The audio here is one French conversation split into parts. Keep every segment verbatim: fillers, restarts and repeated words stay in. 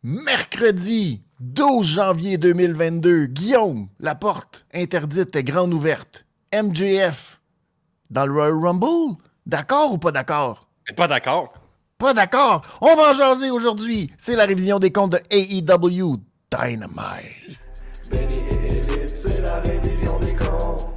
Mercredi douze janvier deux mille vingt-deux. Guillaume, la porte interdite est grande ouverte. M J F dans le Royal Rumble? D'accord ou pas d'accord? Pas d'accord. Pas d'accord. On va en jaser aujourd'hui. C'est la révision des comptes de A E W Dynamite. Benny et Edith, c'est la révision des comptes.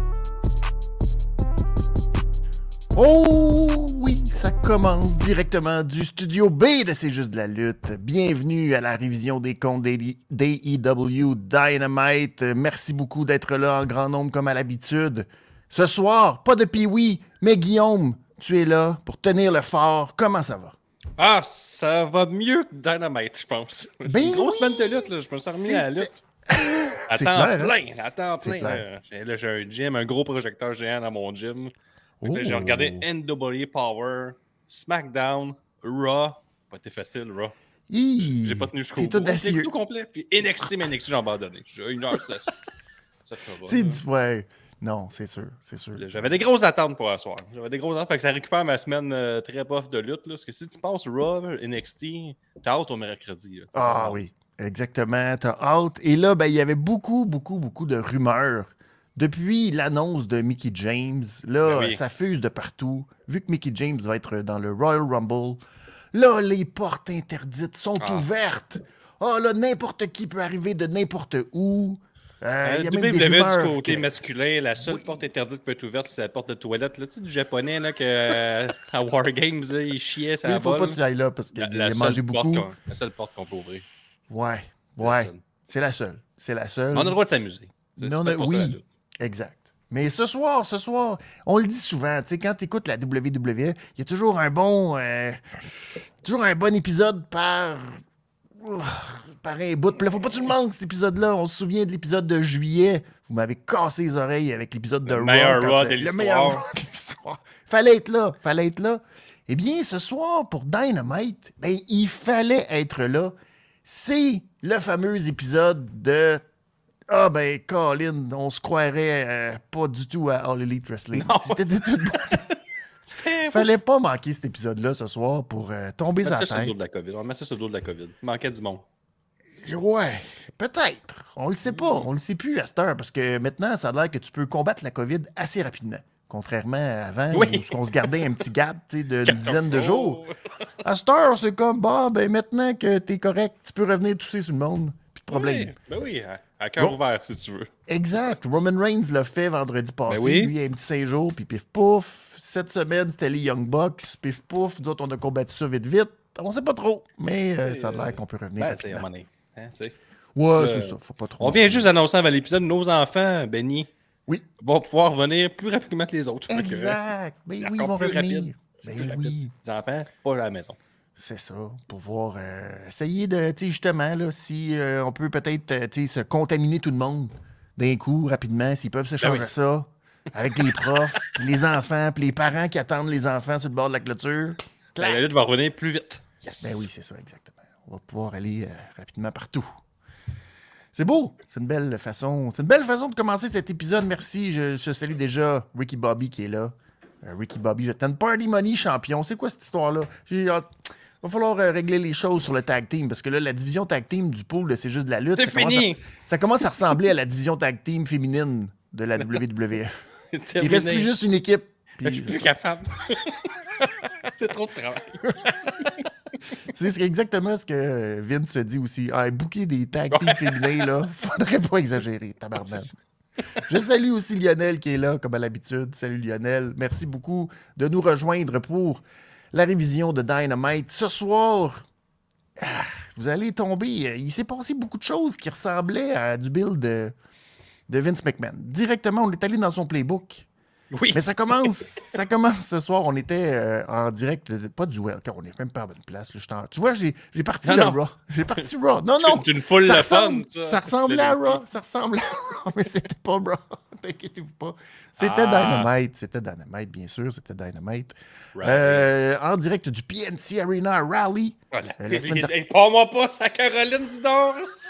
Oh oui, ça commence directement du studio B de C'est juste de la lutte. Bienvenue à la révision des comptes d'A E W Dynamite. Merci beaucoup d'être là en grand nombre comme à l'habitude. Ce soir, pas de Pee-Wee, mais Guillaume, tu es là pour tenir le fort. Comment ça va? Ah, ça va mieux que Dynamite, je pense. C'est ben une grosse oui, semaine de lutte, là. Je me suis remis c'est... à la lutte. À temps clair, plein, hein? à temps C'est plein. Là. J'ai, là, j'ai un gym, un gros projecteur géant dans mon gym. Oh. Là, j'ai regardé N W A Power, SmackDown, Raw. Pas été facile, Raw. Hi, j'ai pas tenu jusqu'au bout. T'es tout, tout complet. Puis N X T, mais N X T, j'ai abandonné. J'ai une heure, ça, ça fera pas. C'est du... Ouais. Non, c'est sûr, c'est sûr. Là, j'avais des grosses attentes pour la soirée. J'avais des grosses attentes. Fait que ça récupère ma semaine euh, très buff de lutte. Là, parce que si tu passes Raw, N X T, t'as hâte au mercredi. Là, ah oui, exactement. T'as hâte. Et là, ben, il y avait beaucoup, beaucoup, beaucoup de rumeurs. Depuis l'annonce de Mickie James, là, ben oui. ça fuse de partout. Vu que Mickie James va être dans le Royal Rumble, là, les portes interdites sont ah. ouvertes. Ah, là, n'importe qui peut arriver de n'importe où. Euh, euh, y a même des du que... côté masculin, la seule oui. porte interdite qui peut être ouverte, c'est la porte de toilette. Là, tu sais, du japonais, là, que euh, à War Games, là, il chiait, ça oui, il faut pas que tu ailles là parce qu'il a mangé beaucoup. La seule porte qu'on peut ouvrir. Ouais, ouais. C'est la seule. C'est la seule. Mais on a le droit de s'amuser. C'est, non, c'est oui, exact. Mais ce soir, ce soir, on le dit souvent, tu sais, quand tu écoutes la W W E, il y a toujours un bon, euh, toujours un bon épisode par, uh, par un bout. Puis là, faut pas que tu le manques, cet épisode-là. On se souvient de l'épisode de juillet. Vous m'avez cassé les oreilles avec l'épisode de le Raw. Meilleur Raw le, de l'histoire. Le meilleur Raw de l'histoire. Fallait être là, fallait être là. Eh bien, ce soir, pour Dynamite, ben, il fallait être là. C'est le fameux épisode de... Ah ben, Colin, on se croirait euh, pas du tout à All Elite Wrestling. Non. C'était de toute beauté. Fallait pas manquer cet épisode-là ce soir pour euh, tomber sur la tête. On met ça sur le dos de la COVID. On met ça sur le dos de la COVID. Il manquait du monde. Ouais, peut-être. On le sait pas. On le sait plus à cette heure parce que maintenant, ça a l'air que tu peux combattre la COVID assez rapidement. Contrairement à avant, oui. où on se gardait un petit gap d'une dizaine de jours. À cette heure, c'est comme, bah, ben maintenant que t'es correct, tu peux revenir tousser sur le monde. Plus de problème. Oui, ben oui, à, à cœur bon. ouvert, si tu veux. Exact. Roman Reigns l'a fait vendredi passé. Ben oui. Lui, il a un petit cinq jours, puis pif pouf. Cette semaine, c'était les Young Bucks, pif pouf. D'autres, on a combattu ça vite, vite. On sait pas trop, mais euh, ça a l'air qu'on peut revenir. Ben, c'est money. Hein, tu sais. Ouais, le... c'est ça. Faut pas trop. On vient juste d'annoncer avant l'épisode, nos enfants, Benny, oui. vont pouvoir revenir plus rapidement que les autres. Exact. Mais oui, ils vont revenir. Ben oui. Les enfants, pas à la maison. C'est ça, pouvoir euh, essayer de, tu sais, justement, là, si euh, on peut peut-être, euh, tu sais, se contaminer tout le monde d'un coup, rapidement, s'ils peuvent s'échanger ben oui. ça avec les profs, puis les enfants, puis les parents qui attendent les enfants sur le bord de la clôture. Ben, la lutte va revenir plus vite. Yes. Ben oui, c'est ça, exactement. On va pouvoir aller euh, rapidement partout. C'est beau, c'est une belle façon, c'est une belle façon de commencer cet épisode. Merci, je, je salue déjà Ricky Bobby qui est là. Euh, Ricky Bobby, je t'aime. Party Money champion, c'est quoi cette histoire-là? J'ai hâte. Il va falloir euh, régler les choses sur le tag team parce que là, la division tag team du pool, c'est juste de la lutte. C'est ça fini! Commence à, ça commence à ressembler à la division tag team féminine de la W W E. Il ne reste plus juste une équipe. Je suis plus capable. C'est trop de travail. C'est exactement ce que Vince se dit aussi. Ah, booker des tag teams féminins, là, faudrait pas exagérer, tabarnak. Je salue aussi Lionel qui est là, comme à l'habitude. Salut Lionel. Merci beaucoup de nous rejoindre pour la révision de Dynamite. Ce soir, ah, vous allez tomber. Il s'est passé beaucoup de choses qui ressemblaient à du build de, de Vince McMahon. Directement, on est allé dans son playbook. Oui. Mais ça commence, ça commence ce soir. On était euh, en direct, de, pas du Welcome, on n'est même pas à bonne place. Là, en, tu vois, j'ai, j'ai parti non, le non. Raw. J'ai parti Raw. Non, non. C'est une foule de fun, ça. Ça ressemblait à Raw. Ça ressemblait à Raw, mais c'était pas Raw. T'inquiétez-vous pas. C'était ah. Dynamite. C'était Dynamite, bien sûr. C'était Dynamite. Euh, en direct du P N C Arena Rally. Voilà. Euh, de... Pas-moi pas, c'est à Caroline du Nord,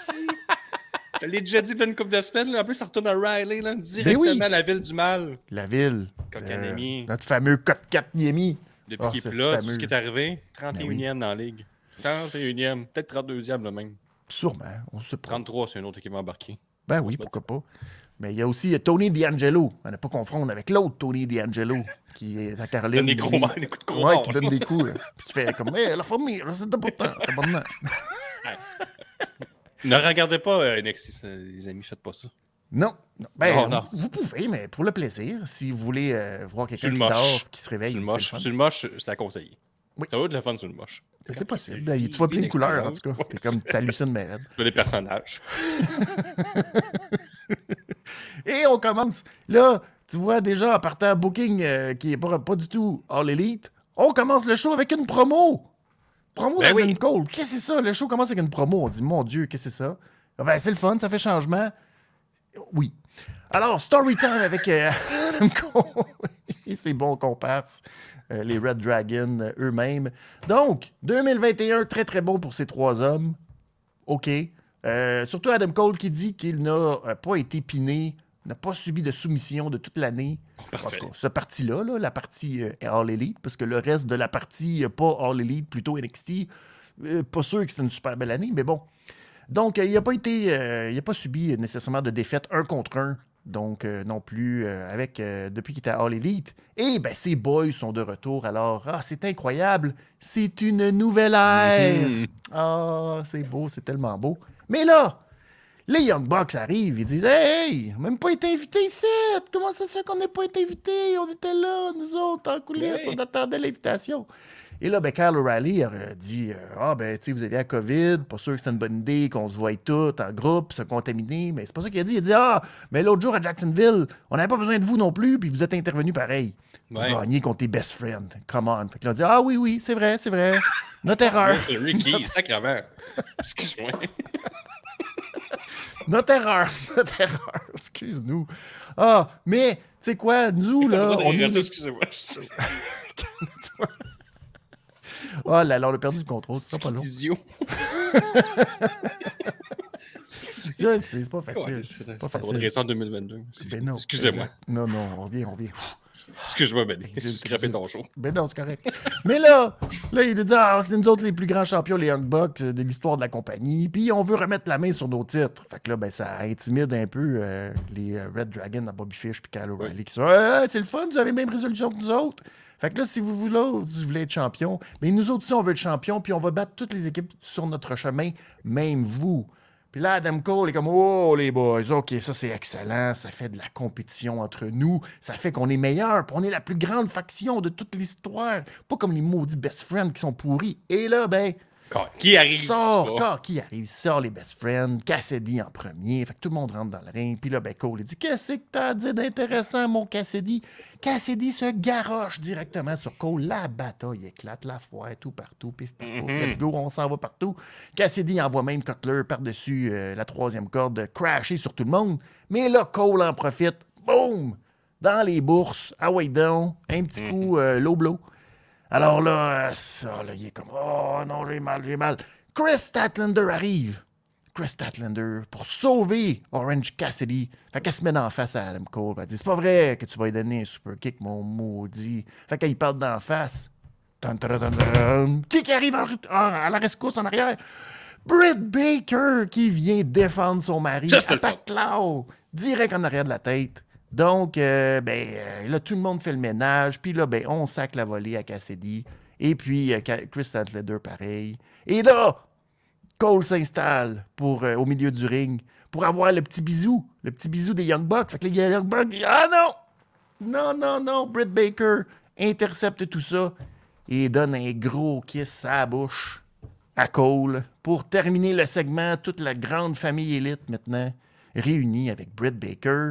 je l'ai déjà dit il y a une couple de semaines. Là. En plus, ça retourne à Riley, là, directement oui. à la ville du mal. La ville. Kotkaniemi. Euh, notre fameux Kotkaniemi. Depuis oh, qu'il est là, tout ce qui est arrivé, trente et unième ben oui. dans la ligue. trente et unième, peut-être trente-deuxième le même. Sûrement, on se prend. trente-trois, c'est un autre qui va embarquer. Ben oui, pourquoi pas. Mais il y a aussi Tony D'Angelo. On ne pas confondre avec l'autre Tony D'Angelo, qui est à Caroline. Donne des gros mains, des coups de gros Ouais, qui donne des coups. Là. Puis qui fait comme, hey, la famille, là, c'est important. important. Ne regardez pas euh, N X T, les amis, faites pas ça. Non. non. Ben, non, non. Vous, vous pouvez, mais pour le plaisir, si vous voulez euh, voir quelqu'un qui dort, qui se réveille. Sur le moche, sur le moche c'est à conseiller. Oui. Ça va être le fun sur le moche. Ben, c'est possible. Ben, tu vois plein de couleurs, en tout cas. Ouais, t'es comme, t'hallucines, mais raide. Tu vois des personnages. Et on commence. Là, tu vois déjà en partant à Booking, euh, qui n'est pas, pas du tout All Elite, on commence le show avec une promo. Promo ben d'Adam oui. Cole. Qu'est-ce que c'est ça? Le show commence avec une promo. On dit, mon Dieu, qu'est-ce que c'est ça? Ben, c'est le fun, ça fait changement. Oui. Alors, story time avec euh, Adam Cole et ses bons comparses, euh, les Red Dragons euh, eux-mêmes. Donc, deux mille vingt et un, très très bon pour ces trois hommes. OK. Euh, surtout Adam Cole qui dit qu'il n'a euh, pas été piné, n'a pas subi de soumission de toute l'année. Parfait. En tout cas, cette partie-là, là, la partie euh, All Elite, parce que le reste de la partie euh, pas All Elite, plutôt N X T, euh, pas sûr que c'était une super belle année, mais bon. Donc, euh, il n'a pas été, euh, il n'a pas subi nécessairement de défaite un contre un, donc euh, non plus euh, avec euh, depuis qu'il était à All Elite. Et ben, ces boys sont de retour. Alors, ah, c'est incroyable, c'est une nouvelle ère. Mm-hmm. Ah, c'est beau, c'est tellement beau. Mais là, les Young Bucks arrivent, ils disent « Hey, on n'a même pas été invités ici! Comment ça se fait qu'on n'ait pas été invités? On était là, nous autres, en coulisses, oui. On attendait l'invitation. » Et là, ben, Kyle O'Reilly a dit « Ah, ben, tu sais, vous avez la COVID, pas sûr que c'était une bonne idée qu'on se voie tous en groupe, se contaminer. » Mais c'est pas ça qu'il a dit. Il a dit « Ah, mais l'autre jour à Jacksonville, on n'avait pas besoin de vous non plus, puis vous êtes intervenus pareil. Pour ouais. gagner contre tes best friends. Come on. » Fait que là, on dit « Ah oui, oui, c'est vrai, c'est vrai. Notre erreur. » C'est Ricky, sacrément. Excuse-moi. Notre erreur, notre erreur, excuse-nous. Ah, mais, tu sais quoi, nous, là, on est... Excusez-moi. Oh là là, on a perdu le contrôle, c'est pas long. C'est idiot. Je le sais, c'est pas facile. Ouais, c'est pas facile. Faudrait en deux mille vingt-deux. Ben non, excusez-moi. Non, non, on vient, on vient. Excuse-moi, Ben. J'ai scrapé ton show. Ben non, c'est correct. Mais là, là, il nous dit, ah, c'est nous autres les plus grands champions, les Young Bucks, de l'histoire de la compagnie. Puis on veut remettre la main sur nos titres. Fait que là, ben, ça intimide un peu euh, les Red Dragons à Bobby Fish puis Kyle O'Reilly qui sont, hey, c'est le fun, vous avez la même résolution que nous autres. Fait que là, si vous voulez, vous voulez être champion, mais nous autres aussi, on veut être champion, puis on va battre toutes les équipes sur notre chemin, même vous. Puis là, Adam Cole est comme « Oh, les boys, OK, ça, c'est excellent. Ça fait de la compétition entre nous. Ça fait qu'on est meilleurs. Puis on est la plus grande faction de toute l'histoire. Pas comme les maudits best friends qui sont pourris. » Et là, ben... Quand, qui arrive? Sort, quand, qui arrive? Sort les best friends. Cassidy en premier. Fait que tout le monde rentre dans le ring. Puis là, ben, Cole, il dit « Qu'est-ce que t'as dit d'intéressant, mon Cassidy? » Cassidy se garoche directement sur Cole. La bataille éclate, la foire, tout partout. Pif, pif, pif. Mm-hmm. Let's go, on s'en va partout. Cassidy envoie même Cutler par-dessus euh, la troisième corde, crasher sur tout le monde. Mais là, Cole en profite. Boum! Dans les bourses. Ah ouais, donc. Un petit mm-hmm. coup euh, low blow. Alors là, ça, là, il est comme « Oh non, j'ai mal, j'ai mal. » Chris Statlander arrive. Chris Statlander pour sauver Orange Cassidy. Fait qu'elle se met en face à Adam Cole. Elle dit « C'est pas vrai que tu vas lui donner un super kick, mon maudit. » Fait qu'elle parle d'en face. Dun, dun, dun, dun. Qui qui arrive en, à la rescousse en arrière? Britt Baker qui vient défendre son mari. Attaque là, direct en arrière de la tête. Donc, euh, ben, euh, là, tout le monde fait le ménage. Puis là, ben, on sac la volée à Cassidy. Et puis, euh, Chris Statlander, pareil. Et là, Cole s'installe pour, euh, au milieu du ring pour avoir le petit bisou. Le petit bisou des Young Bucks. Fait que les Young Bucks disent « Ah non! Non, non, non! » Britt Baker intercepte tout ça et donne un gros kiss à la bouche à Cole pour terminer le segment. Toute la grande famille élite maintenant réunie avec Britt Baker.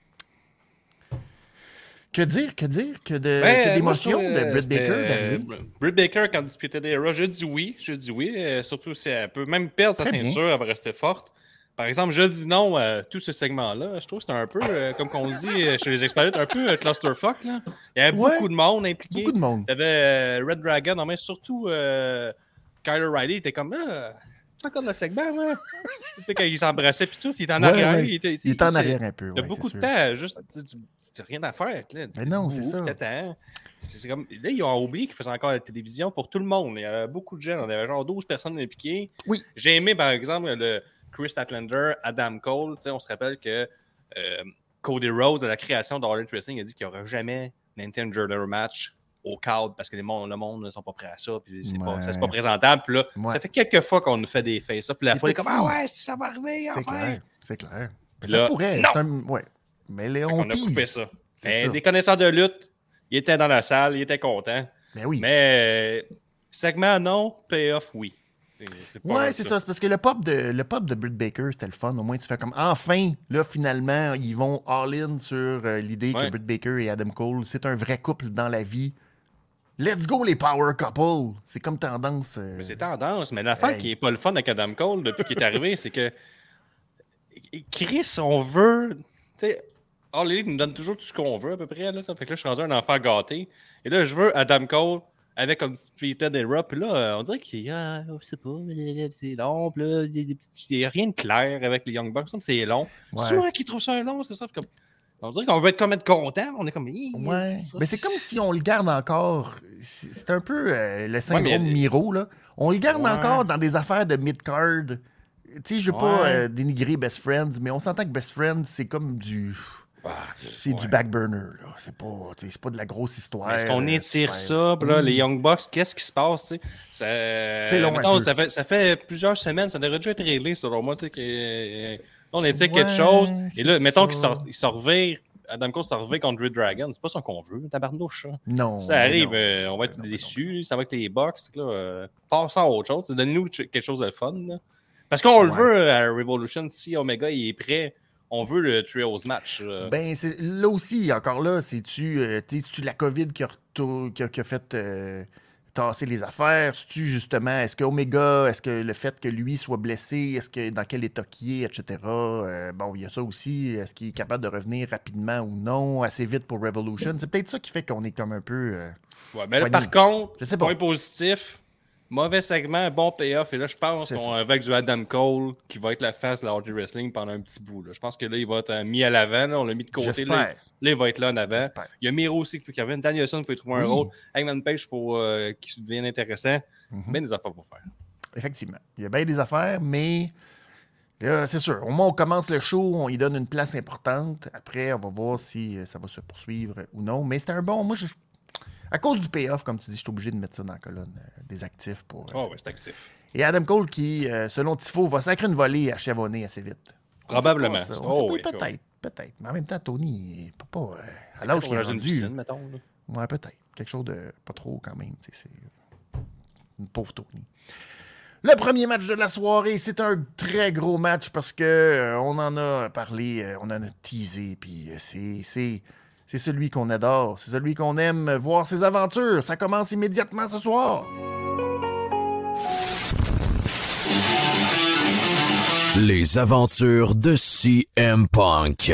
Que dire, que dire, que, de, ben, que d'émotion moi, de Britt Baker d'arriver. Euh, Britt Baker, quand disputait des Raw, je dis oui, je dis oui. Euh, surtout si elle peut même perdre sa Très ceinture, bien. Elle va rester forte. Par exemple, je dis non à tout ce segment-là. Je trouve que c'est un peu, euh, comme on dit chez les experts, un peu euh, clusterfuck. Là. Il y avait ouais, beaucoup de monde impliqué. Beaucoup de monde. Il y avait euh, Red Dragon, non, mais surtout euh, Kyle O'Reilly était comme là. Encore le segment, ouais. Tu sais, quand il s'embrassait puis tout, il était en ouais, arrière. Ouais. Il était, il était en arrière un peu. Il y a ouais, beaucoup de sûr. temps, juste, tu n'as rien à faire. Là. Mais non, c'est ça. T'attends. c'est comme, là, ils ont oublié qu'ils faisaient encore la télévision pour tout le monde. Il y avait beaucoup de gens. On avait genre douze personnes impliquées. Oui. J'ai aimé, par exemple, le Chris Statlander, Adam Cole. On se rappelle que euh, Cody Rhodes, à la création d'All Elite Wrestling, a dit qu'il n'y aura jamais d'intergender match au cadre parce que les monde, le monde ne sont pas prêts à ça. Puis c'est, ouais. pas, ça, c'est pas présentable. Puis là, ouais. ça fait quelques fois qu'on nous fait des face-up. Puis la fois, est comme ah ouais, ça va arriver. C'est enfin. clair. C'est clair. Mais là, ça pourrait. Non. C'est un... ouais. Mais les, on, on a coupé ça. Mais ça. Des connaisseurs de lutte, ils étaient dans la salle, ils étaient contents. Ben oui. Mais euh, segment, non. Payoff, oui. C'est, c'est pas ouais, c'est ça. ça. C'est parce que le pop de, le pop de Britt Baker, c'était le fun. Au moins, tu fais comme enfin, là, finalement, ils vont all-in sur euh, l'idée ouais. que Britt Baker et Adam Cole, c'est un vrai couple dans la vie. Let's go, les power couple. C'est comme tendance. Euh... Mais c'est tendance. Mais l'affaire hey. qui est pas le fun avec Adam Cole depuis qu'il est arrivé, c'est que Chris, on veut. Tu sais, All Elite nous donne toujours tout ce qu'on veut à peu près. Là, ça fait que là, je suis rendu un enfant gâté. Et là, je veux Adam Cole avec comme Splited Era. Puis là, on dirait qu'il y a, je sais pas, c'est long. Puis là, il n'y a rien de clair avec les Young Bucks. C'est long. Ouais. C'est moi qui trouve ça long, c'est ça. Comme... On dirait qu'on veut être comme être content. On est comme. Ouais. Mais c'est comme si on le garde encore. C'est un peu euh, le syndrome ouais, mais... Miro, là. On le garde ouais. encore dans des affaires de mid-card. Tu sais, je veux ouais. pas euh, dénigrer Best Friends, mais on s'entend que Best Friends, c'est comme du. Ah, c'est ouais. du back burner, là. C'est pas, c'est pas de la grosse histoire. Est-ce qu'on étire ça? Puis là, mmh. les Young Bucks, qu'est-ce qui se passe? Ça, c'est long. Mettons, ça, fait, ça fait plusieurs semaines, ça devrait déjà être réglé, selon moi. Que, on étire ouais, quelque chose. Et là, mettons qu'il se revire. Adam Cole se revire contre Red Dragon. C'est pas ça qu'on veut, tabarnouche. Non. Ça arrive, non. Euh, on va être non, déçus. Non. Ça va être les Bucks. Là, euh, passons à autre chose. Donnez-nous quelque chose de fun. Là. Parce qu'on ouais. le veut à Revolution. Si Omega il est prêt, on veut le Trios match. Là. Ben, c'est, là aussi, encore là, c'est-tu, euh, c'est-tu la COVID qui a, qui a, qui a fait euh, tasser les affaires? C'est-tu justement, est-ce que Omega, est-ce que le fait que lui soit blessé, est-ce que dans quel état qu'il est, et cetera. Euh, bon, il y a ça aussi. Est-ce qu'il est capable de revenir rapidement ou non, assez vite pour Revolution? C'est peut-être ça qui fait qu'on est comme un peu. Euh, ouais, mais là, par contre, je sais pas. Point positif. Mauvais segment, bon payoff. Et là, je pense c'est qu'on ça. Avec du Adam Cole qui va être la face de la Hardy Wrestling pendant un petit bout. Là. Je pense que là, il va être mis à l'avant. Là. On l'a mis de côté. Là, là, il va être là en avant. J'espère. Il y a Miro aussi qui Kevin. Danielson, il faut trouver oui. un rôle. Hangman Page, il faut euh, qu'il devienne intéressant. Mm-hmm. Bien des affaires pour faire. Effectivement. Il y a bien des affaires, mais là, c'est sûr. Au moins, on commence le show, on y donne une place importante. Après, on va voir si ça va se poursuivre ou non. Mais c'était un bon. Moi, je. À cause du payoff, comme tu dis, je suis obligé de mettre ça dans la colonne euh, des actifs. pour. Oh, oui, c'est actif. Et Adam Cole qui, euh, selon Tifo, va sacrer une volée à Chavonnet assez vite. Probablement. On oh, sait oui, pas, peut-être, oui. peut-être. Mais en même temps, Tony, il peut pas. Euh, à l'âge qu'il est rendu. Piscine, mettons, là. Ouais, peut-être. Quelque chose de pas trop quand même. C'est une pauvre Tony. Le premier match de la soirée, c'est un très gros match parce que euh, on en a parlé, euh, on en a teasé, puis euh, c'est. c'est C'est celui qu'on adore, c'est celui qu'on aime voir ses aventures. Ça commence immédiatement ce soir. Les aventures de C M Punk.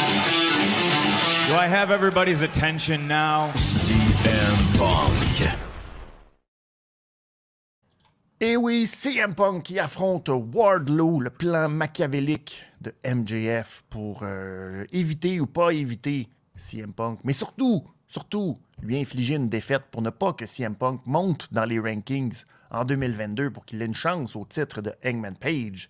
Do I have everybody's attention now? C M Punk. Et oui, C M Punk qui affronte Wardlow, le plan machiavélique de M J F pour euh, éviter ou pas éviter C M Punk, mais surtout, surtout, lui infliger une défaite pour ne pas que C M Punk monte dans les rankings en deux mille vingt-deux pour qu'il ait une chance au titre de Hangman Page.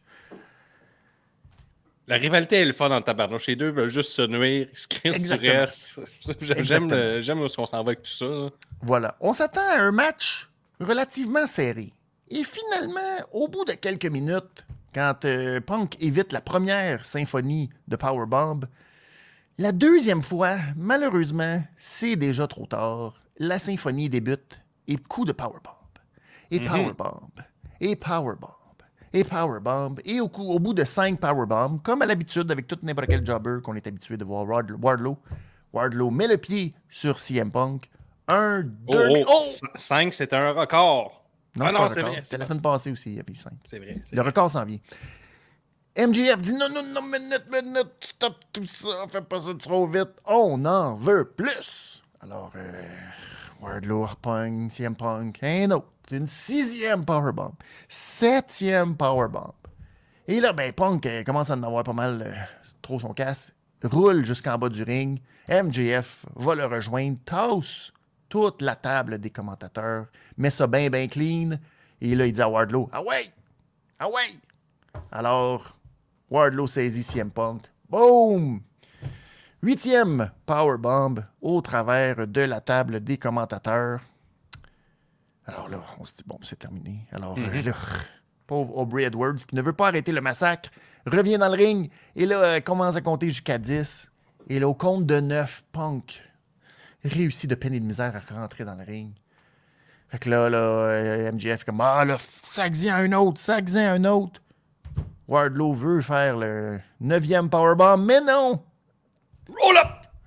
La rivalité est le fun dans le tabarnouche. Les deux veulent juste se nuire, ils se crient du reste. J'aime, le, j'aime où on s'en va avec tout ça. Là. Voilà. On s'attend à un match relativement serré. Et finalement, au bout de quelques minutes, quand euh, Punk évite la première symphonie de Powerbomb, la deuxième fois, malheureusement, c'est déjà trop tard. La symphonie débute et coup de Powerbomb. Et mm-hmm. Powerbomb. Et Powerbomb. Et Powerbomb. Et au, coup, au bout de cinq Powerbombs, comme à l'habitude avec tout n'importe quel jobber qu'on est habitué de voir Wardlow, Wardlow met le pied sur C M Punk. Un, deux... Oh, oh, oh! cinq, c'est un record. Non, ah non, c'est vrai. C'était la semaine passée aussi, il y avait eu cinq. C'est vrai. C'est le vrai. record s'en vient. M J F dit non, non, non, minute, minute, stop tout ça, fais pas ça trop vite, on en veut plus. Alors, euh, Wardlow repogne, C M Punk, un autre, une sixième powerbomb, septième powerbomb. Et là, ben, Punk euh, commence à en avoir pas mal euh, trop son casse, roule jusqu'en bas du ring, M J F va le rejoindre, tasse toute la table des commentateurs, met ça bien, bien clean. Et là, il dit à Wardlow, « Ah ouais! Ah ouais! » Alors, Wardlow saisit C M Punk. Boom! Huitième powerbomb au travers de la table des commentateurs. Alors là, on se dit, bon, c'est terminé. Alors mm-hmm. là, pauvre Aubrey Edwards, qui ne veut pas arrêter le massacre, revient dans le ring et là, euh, commence à compter jusqu'à dix. Et là, au compte de neuf, Punk réussit de peine et de misère à rentrer dans le ring. Fait que là, là euh, M J F est comme, ah là, sac-y à un autre, sac-y à un autre. Wardlow veut faire le neuvième powerbomb, mais non! Roll-up!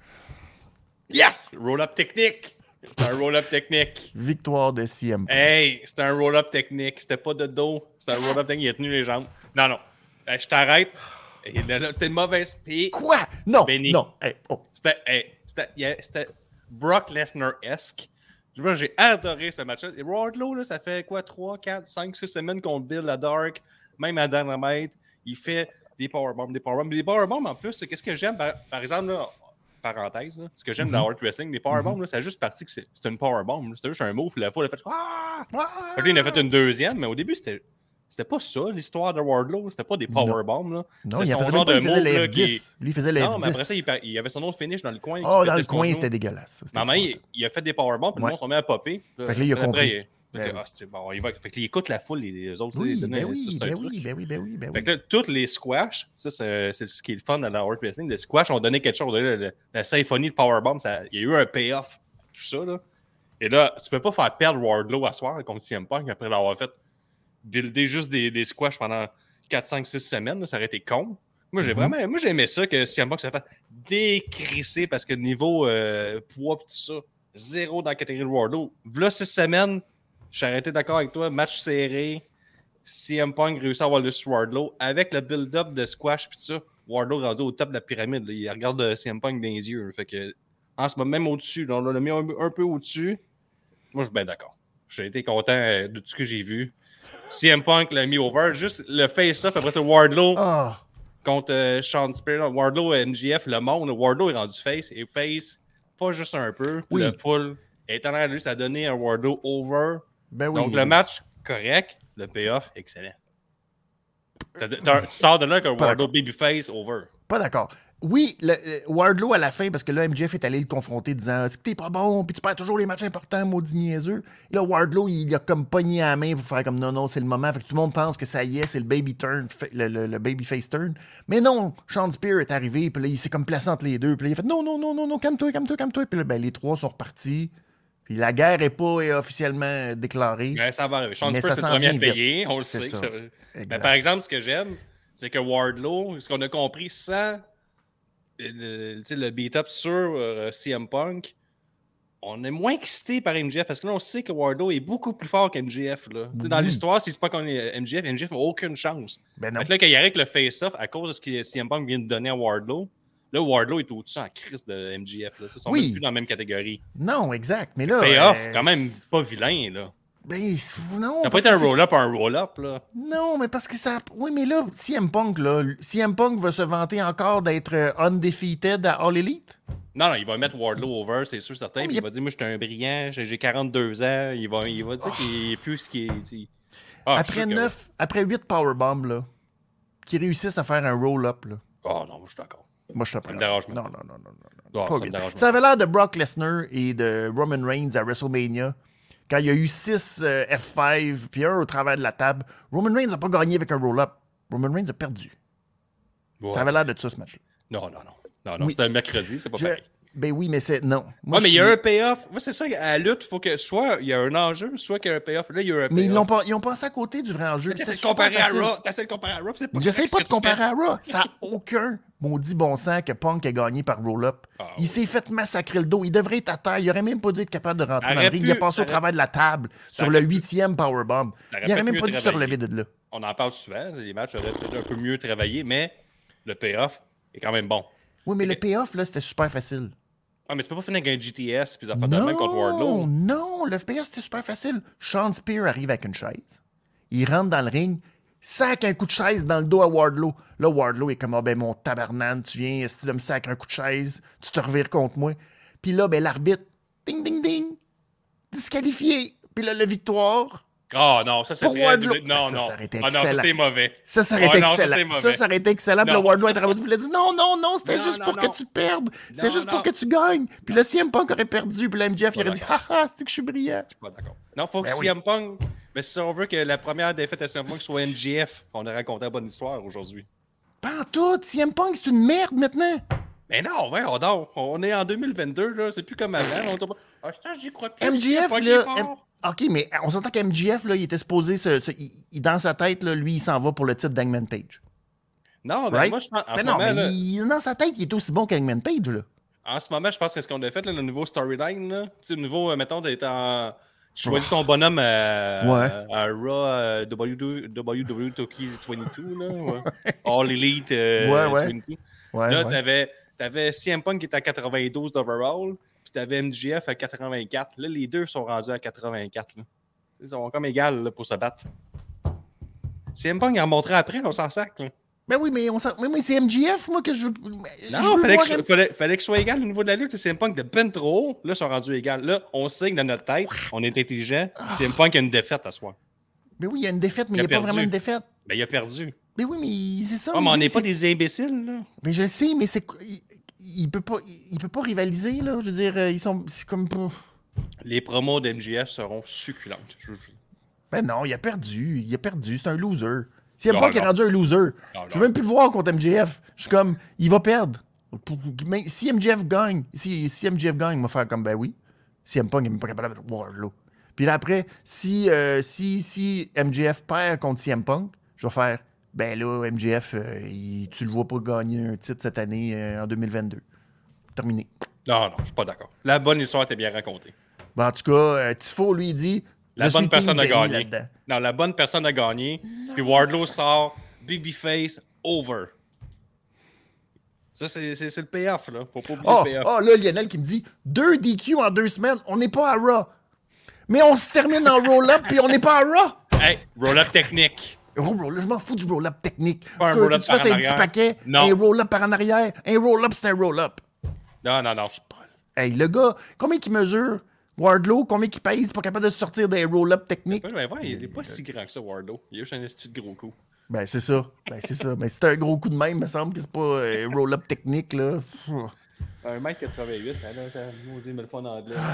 Yes! Roll-up technique! C'est un roll-up technique. Victoire de C M Punk. Hey, c'était un roll-up technique. C'était pas de dos. C'était un roll-up technique. Il a tenu les jambes. Non, non. Hey, je t'arrête. Hey, t'es une mauvaise pie. Quoi? Non, Benny. non. Hey, oh. C'était, hey, c'était, yeah, c'était Brock Lesnar-esque. J'ai adoré ce match-là. Et Wardlow, là, ça fait quoi? trois, quatre, cinq, six semaines qu'on build à Dark. Même à Dynamite. Il fait des powerbombs, des powerbombs. Des powerbombs, en plus, qu'est-ce que j'aime? Par, par exemple, là, parenthèse, là, ce que j'aime mm-hmm. dans Hard Wrestling, les powerbombs, mm-hmm. c'est juste parti que c'est, c'est une powerbomb. C'était juste un move, puis la fois, il a fait ah! Ah! Fait que là, il en a fait une deuxième, mais au début, c'était, c'était pas ça, l'histoire de Wardlow. C'était pas des powerbombs. Non, non il a fait genre de move. Là, qui... Lui, il faisait les F dix. Non, mais après ça, il, il avait son autre finish dans le coin. Oh, dans le coin, c'était dégueulasse. C'était non, mais il, il a fait des powerbombs, puis ouais. le monde s'en met à popper. Là, fait que là, il a compris. Après, Ben oui. Ah, c'est bon, il va. Fait qu'il écoute la foule, les autres. Oui, les ben, oui, ça, ben, oui, ben oui, ben oui, ben oui. Fait que là, toutes les squash, ça, c'est, c'est ce qui est le fun dans la Hard Wrestling. Les squash ont donné quelque chose. Là, la, la symphonie de Powerbomb, ça, il y a eu un payoff. Tout ça, là. Et là, tu peux pas faire perdre Wardlow à soir contre C M Punk après l'avoir fait builder juste des, des squash pendant quatre, cinq, six semaines. Là, ça aurait été con. Moi, j'ai mm-hmm. vraiment. Moi, j'ai aimé ça que C M Punk s'est fait décrisser parce que niveau euh, poids et tout ça, zéro dans la catégorie de Wardlow. V'là six semaines. Je suis arrêté d'accord avec toi. Match serré. C M Punk réussit à avoir le Wardlow. Avec le build-up de squash pis ça, Wardlow rendu au top de la pyramide. Là. Il regarde C M Punk dans les yeux. Fait que, en ce moment, même au-dessus. Là, on l'a mis un, un peu au-dessus. Moi, je suis bien d'accord. J'ai été content de tout ce que j'ai vu. C M Punk l'a mis over. Juste le face-off. Après ça, Wardlow oh. contre euh, Sean Spears. Wardlow et M J F, le monde. Wardlow est rendu face. Et face, pas juste un peu. Oui. Le full. Et en arrière de lui, ça a donné un Wardlow over. Ben oui. Donc, le match, correct. Le payoff, excellent. T'as, t'as, tu sors de là qu'un Wardlow babyface over. Pas d'accord. Oui, le, le Wardlow à la fin, parce que là, M J F est allé le confronter disant « T'es pas bon, puis tu perds toujours les matchs importants, maudit niaiseux. » Là, Wardlow, il a comme pogné à la main pour faire comme « Non, non, c'est le moment. » Fait que tout le monde pense que ça y est, c'est le baby turn, le, le, le babyface turn. Mais non, Sean Spears est arrivé, puis là, il s'est comme placé entre les deux. Puis là, il a fait « Non, non, non, non, non, calme-toi, calme-toi, calme-toi. » Puis là, ben, les trois sont repartis. Puis la guerre n'est pas est officiellement déclarée. Ouais, ça va arriver. Sean Spears, c'est le premier à payer. On le c'est sait. Ça. Que ça... Mais par exemple, ce que j'aime, c'est que Wardlow, ce qu'on a compris sans le, le beat-up sur euh, C M Punk, on est moins excité par M J F parce que là, on sait que Wardlow est beaucoup plus fort qu'M J F. Là. Oui. Dans l'histoire, si c'est pas qu'on est M J F, M J F n'a aucune chance. Ben non. Fait que là, quand il arrive avec le face-off, à cause de ce que C M Punk vient de donner à Wardlow, là, Wardlow est au-dessus en crise de M J F. Là. Ça, ils sont oui. plus dans la même catégorie. Non, exact. Mais là. Payoff, euh, quand même pas vilain, là. Ben, non. Ça peut être un roll-up un roll-up, là. Non, mais parce que ça. Oui, mais là, C M Punk, là, C M Punk va se vanter encore d'être undefeated à All Elite? Non, non, il va mettre Wardlow over, c'est sûr, certain. Oh, puis il a... va dire, moi, je suis un brillant, j'ai quarante-deux ans. Il va, il va dire oh. qu'il est plus ce qu'il est. Ah, après neuf, que... après huit powerbombs, là, qui réussissent à faire un roll-up, là. Oh non, je suis d'accord. Moi, je suis pas d'accord. Non, non, non, non, non. Oh, pas ça, ça avait l'air de Brock Lesnar et de Roman Reigns à WrestleMania. Quand il y a eu six euh, F cinq puis un au travers de la table, Roman Reigns n'a pas gagné avec un roll-up. Roman Reigns a perdu. Ouais. Ça avait l'air de ça, ce match-là. Non, non, non. Non, non, oui. C'était un mercredi, c'est pas je... pareil. Ben oui, mais c'est... Non. Moi, ouais, mais il suis... y a un payoff. Moi, c'est ça, à la lutte, il faut que soit il y a un enjeu, soit qu'il y a un payoff. Là, il y a un payoff. Mais ils, l'ont pas... ils ont passé à côté du vrai enjeu. T'essaies de comparer à Raw. T'essaies de comparer à Raw, c'est pas J'essaie pas de comparer à Raw. Ça n'a aucun maudit bon sens que Punk a gagné par roll-up. Ah, il oui. s'est fait massacrer le dos. Il devrait être à terre. Il aurait même pas dû être capable de rentrer dans le ring. Pu... Il a passé au travers de la table sur le huitième powerbomb. Il aurait même pas dû se relever de là. On en parle souvent. Les matchs auraient peut-être un peu mieux travaillé, mais le payoff est quand même bon. Oui, mais le payoff, là, c'était super facile. Ah, mais tu peux pas finir avec un G T S puis ça fait de même contre Wardlow. Non, le payoff, c'était super facile. Sean Spears arrive avec une chaise. Il rentre dans le ring, sac un coup de chaise dans le dos à Wardlow. Là, Wardlow est comme, ah, ben, mon tabarnane, tu viens essayer de me sacrer un coup de chaise, tu te revires contre moi. Puis là, ben, l'arbitre, ding, ding, ding, disqualifié. Puis là, la victoire. Oh non, ça c'est Pour très... Wardlow. Non, Ça, non. ça aurait été Ah non, ça excellent. c'est mauvais. Ça, ça aurait été Oh non, ça, excellent. c'est Ça, mauvais. ça aurait été excellent. Puis Non. le Wardlow est rendu, puis il a dit non, non, non, c'était Non, juste non, pour non. que tu perdes. C'est Non, juste pour non. que tu gagnes. Puis le C M Punk aurait perdu. Puis le M J F, il Pas aurait dit d'accord. haha, c'est que je suis brillant. Je suis pas d'accord. Non, faut que Ben oui. C M Punk... Mais si on veut que la première défaite à C M Punk soit M J F, on a raconté la bonne histoire aujourd'hui. Pas en tout. C M Punk, c'est une merde maintenant. Mais non, ouais, on dort. On est en deux mille vingt-deux, là. C'est plus comme avant. On dit pas, ah, ça, j'y crois plus. M J F, C M Punk là. est fort. M- OK, mais on s'entend qu'M J F, là, il était supposé. Se, se- il, il- dans sa tête, là, lui, il s'en va pour le titre d'Hangman Page. Non, mais Right? moi, je pense. En Mais ce non, moment, mais là, il- dans sa tête, il est aussi bon qu'Hangman Page, là. en ce moment, je pense que ce qu'on a fait, là, le nouveau storyline, là, tu sais, le nouveau, euh, mettons, d'être en. Tu choisis ton bonhomme à, Ouais. à, à Raw euh, W W E Tokyo vingt-deux, là. Ouais. All Elite euh, Ouais, ouais. vingt-deux. Ouais, Là, ouais. t'avais, t'avais C M Punk qui était à quatre-vingt-douze d'overall, puis t'avais M J F à quatre-vingt-quatre. Là, les deux sont rendus à quatre-vingt-quatre. Là. Ils sont comme égales là, pour se battre. C M Punk, il en remonterait après, on s'en sac. Là. Ben oui, mais, on s'en- mais moi, c'est M J F, moi, que je veux. je Non, veux fallait voir que, M- fallait, fallait que ce soit égal au niveau de la lutte. C M Punk de ben trop haut, là, ils sont rendus égales. Là, on signe dans notre tête, on est intelligent. C M Punk a une défaite à soi. Ben oui, il y a une défaite, mais Il il a n'y a pas perdu. vraiment une défaite. Ben, il a perdu. Ben oui, mais c'est ça. Ah, mais on lui, n'est pas c'est- des imbéciles, là. Mais je le sais, mais c'est. Il, il peut pas. Il, il peut pas rivaliser, là. Je veux dire, euh, ils sont. C'est comme. pas- Les promos d'M J F seront succulentes. Je- je- Ben non, il a perdu. Il a perdu. C'est un loser. Si M Non, Punk est non. rendu un loser, Non, je non. veux même plus le voir contre M J F. Je suis comme, il va perdre. Pour- mais si M J F gagne, si, si M J F gagne, il va faire comme, ben oui. Si M Punk n'est même pas capable de Wardlow. Puis là, après, si, euh, si, si M J F perd contre C M Punk, je vais faire, ben là, M J F, euh, il- tu le vois pas gagner un titre cette année euh, en deux mille vingt-deux. Terminé. Non, non, je suis pas d'accord. La bonne histoire était bien racontée. Ben, en tout cas, euh, Tifo, lui, il dit, La je bonne suis personne Team a Benny gagné. là-dedans. Non, la bonne personne a gagné. Puis Wardlow sort Babyface over. Ça, c'est, c'est, c'est le payoff, là. Faut pas oublier Oh, le payoff. oh, là, Lionel qui me dit deux D Q en deux semaines, on n'est pas à Raw. Mais on se termine en roll-up, puis on n'est pas à Raw. Hey, roll-up technique. Oh, roll- je m'en fous du roll-up technique. Pas un Que- roll-up tout ça, par c'est en un petit arrière. paquet. Non. Un roll-up par en arrière. Un roll-up, c'est un roll-up. Non, non, non. Hey, le gars, combien qu'il mesure? Wardlow, combien qu'il pèse? Pas capable de se sortir des roll-up techniques? Ouais, ouais, ouais, il est pas si grand que ça, Wardlow. Il a juste un esti de gros coup. Ben, c'est ça. Ben, c'est ça. Mais c'est un gros coup de même, me semble que c'est pas un roll-up technique, là. Pfff. un mètre quatre-vingt-huit, hein, là, t'as maudit, mais le fun en anglais.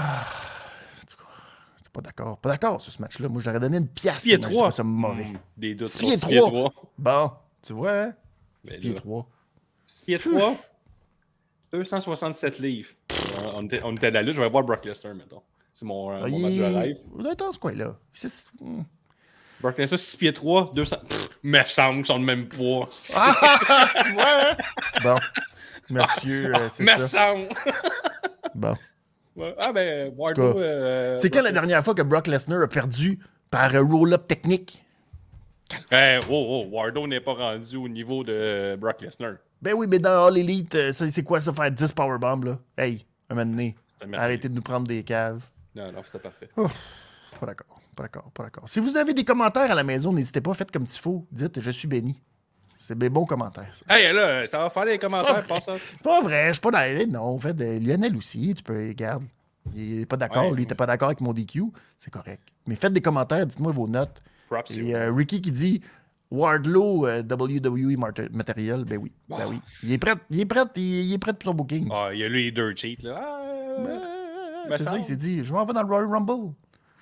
Pas d'accord. Pas d'accord sur ce match-là. Moi, j'aurais donné une pièce. six pieds tellement je trois. trouvais ça mauvais. Mmh, des doutes six sur pieds six pieds trois. trois. Bon, tu vois, hein? Ben six pieds là. trois. six pieds trois. deux cent soixante-sept livres. Euh, on, était, on était à la lutte, je vais voir Brock Lesnar, mettons. C'est mon, euh, Ah, mon il match de est- live. il doit être dans ce coin-là. C'est- hmm. Brock Lesnar, six pieds trois, deux cents. Pff, me semble qu'ils sont le même poids. Ah, tu vois, hein? Bon. Monsieur, euh, c'est me ça. semble. Bon. Ouais. Ah ben, Wardlow... cas, euh, C'est quand la dernière fois que Brock Lesnar a perdu par un roll-up technique? Eh, oh, oh, Wardlow n'est pas rendu au niveau de Brock Lesnar. Ben oui, mais dans All Elite, euh, c'est c'est quoi ça, faire dix powerbombs, là? Hey, un moment donné, C'était merveilleux. arrêtez de nous prendre des caves. Non, non, c'était parfait. Pas d'accord, pas d'accord, pas d'accord. Si vous avez des commentaires à la maison, n'hésitez pas, faites comme Tifo. Dites « Je suis béni ». C'est des bons commentaires, ça. Hey, là, ça va faire des commentaires, pas pas ça. C'est pas vrai, je suis pas dans... Non, en fait, euh, Lionel aussi, tu peux... Regarde, il est pas d'accord, Ouais, lui, il était pas d'accord avec mon D Q, c'est correct. Mais faites des commentaires, dites-moi vos notes. Props, Et you. euh, Ricky qui dit Wardlow euh, W W E Mart- Material, ben oui, ben Wow. oui. Il est prêt, il est prêt, il, il est prêt pour son booking. Ah, il y a lui les dirt sheets, là. Ah, Ben, ben, c'est ça- ça, il s'est dit, je m'en vais dans le Royal Rumble.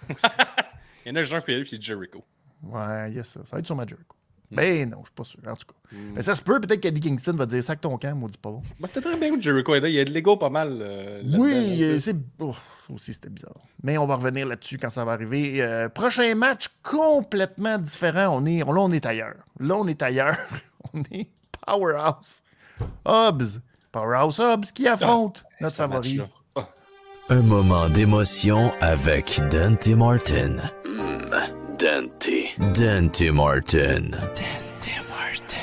il y en a juste un puis c'est Jericho. Ouais, il y a ça, ça va être sur ma Jericho. Hmm. Ben non, je suis pas sûr, en tout cas. Mais ça se peut, peut-être qu'Eddie Kingston va dire sac ton camp, maudit pas. Ben, t'as très bien où Jericho est là. Il y a de l'ego pas mal. euh, là-dedans, Oui, là, euh, tu sais. c'est. Oh, ça aussi, c'était bizarre. Mais on va revenir là-dessus quand ça va arriver. Euh, prochain match complètement différent. On est, là, on est ailleurs. Là, on est ailleurs. On est Powerhouse. Hobbs. Powerhouse Hobbs qui affronte notre Ce favori. match-là. Ah. Un moment d'émotion avec Dante Martin. Hmm, Dante. Dante Martin. Dante Martin.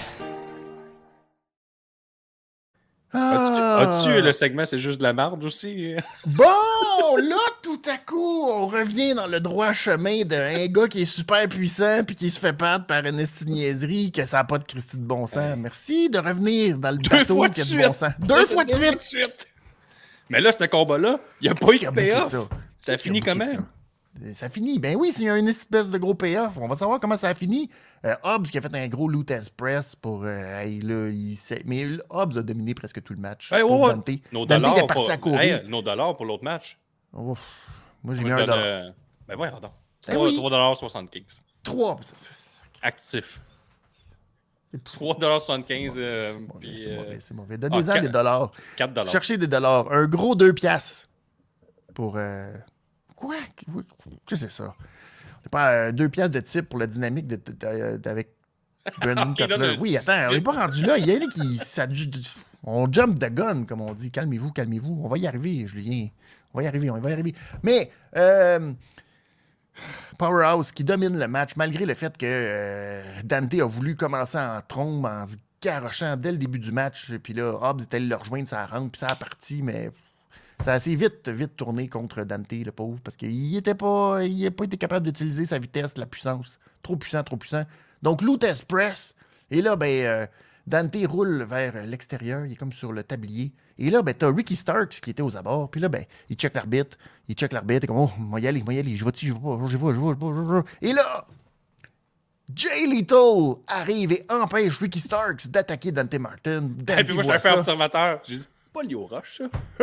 As-tu, Ah. as-tu le segment, c'est juste de la merde aussi? Bon, là, tout à coup, on revient dans le droit chemin d'un gars qui est super puissant puis qui se fait battre par une esti de niaiserie que ça n'a pas de Christy de bon sens. Merci de revenir dans le Deux bateau fois qui a de du bon suite. sens. Deux fois de suite. suite. Mais là, ce combat-là, il n'y a pas eu Qui a de booké payoff. ça? Ça a Qui a fini booké comment? ça? Ça finit. Ben oui, s'il y a une espèce de gros payoff, on va savoir comment ça a fini. Euh, Hobbs qui a fait un gros loot press pour. Euh, hey, là, il sait... Mais Hobbs a dominé presque tout le match. Hey, pour ouais, Dante. Nos Dante dollars était parti pour... à courir. Hey, nos dollars pour l'autre match. Ouf. Moi, j'ai On mis me un donne, dollar. euh, Ben voyons donc. Ben trois oui. dollars soixante-quinze. Trois. Actif. trois dollars soixante-quinze. Euh, C'est mauvais, puis, c'est euh, mauvais, c'est mauvais. Donnez-en ah, des dollars. quatre dollars. Cherchez des dollars. Un gros deux piastres. Pour. Euh... Quoi? Qu'est-ce que c'est ça? C'est pas euh, deux piastres de type pour la dynamique de, de, de, de, avec Brandon Il donne Cutler. un- Oui, attends, on n'est pas rendu là. Il y en a qui. Ça, on jump the gun, comme on dit. Calmez-vous, calmez-vous. On va y arriver, Julien. On va y arriver, on va y arriver. Mais. Euh... Powerhouse qui domine le match, malgré le fait que euh, Dante a voulu commencer en trombe en se garochant dès le début du match. Puis là, Hobbs était allé le rejoindre sa rampe, puis ça a parti, mais ça a assez vite, vite tourné contre Dante, le pauvre, parce qu'il était pas, il n'a pas été capable d'utiliser sa vitesse, la puissance. Trop puissant, trop puissant. Donc, Loot Express, et là, ben, euh, Dante roule vers l'extérieur, il est comme sur le tablier. Et là, ben, t'as Ricky Starks qui était aux abords. Puis là, ben, il check l'arbitre. Il check l'arbitre. Il est comme, oh, moi y aller, moi y aller. Je vais-tu, je vais pas, je vais, je vais, je vais, je vais. Et là, Jay Little arrive et empêche Ricky Starks d'attaquer Dante Martin. Et puis moi, je suis un peu observateur. J'ai dit, pas Leo Rush, ça.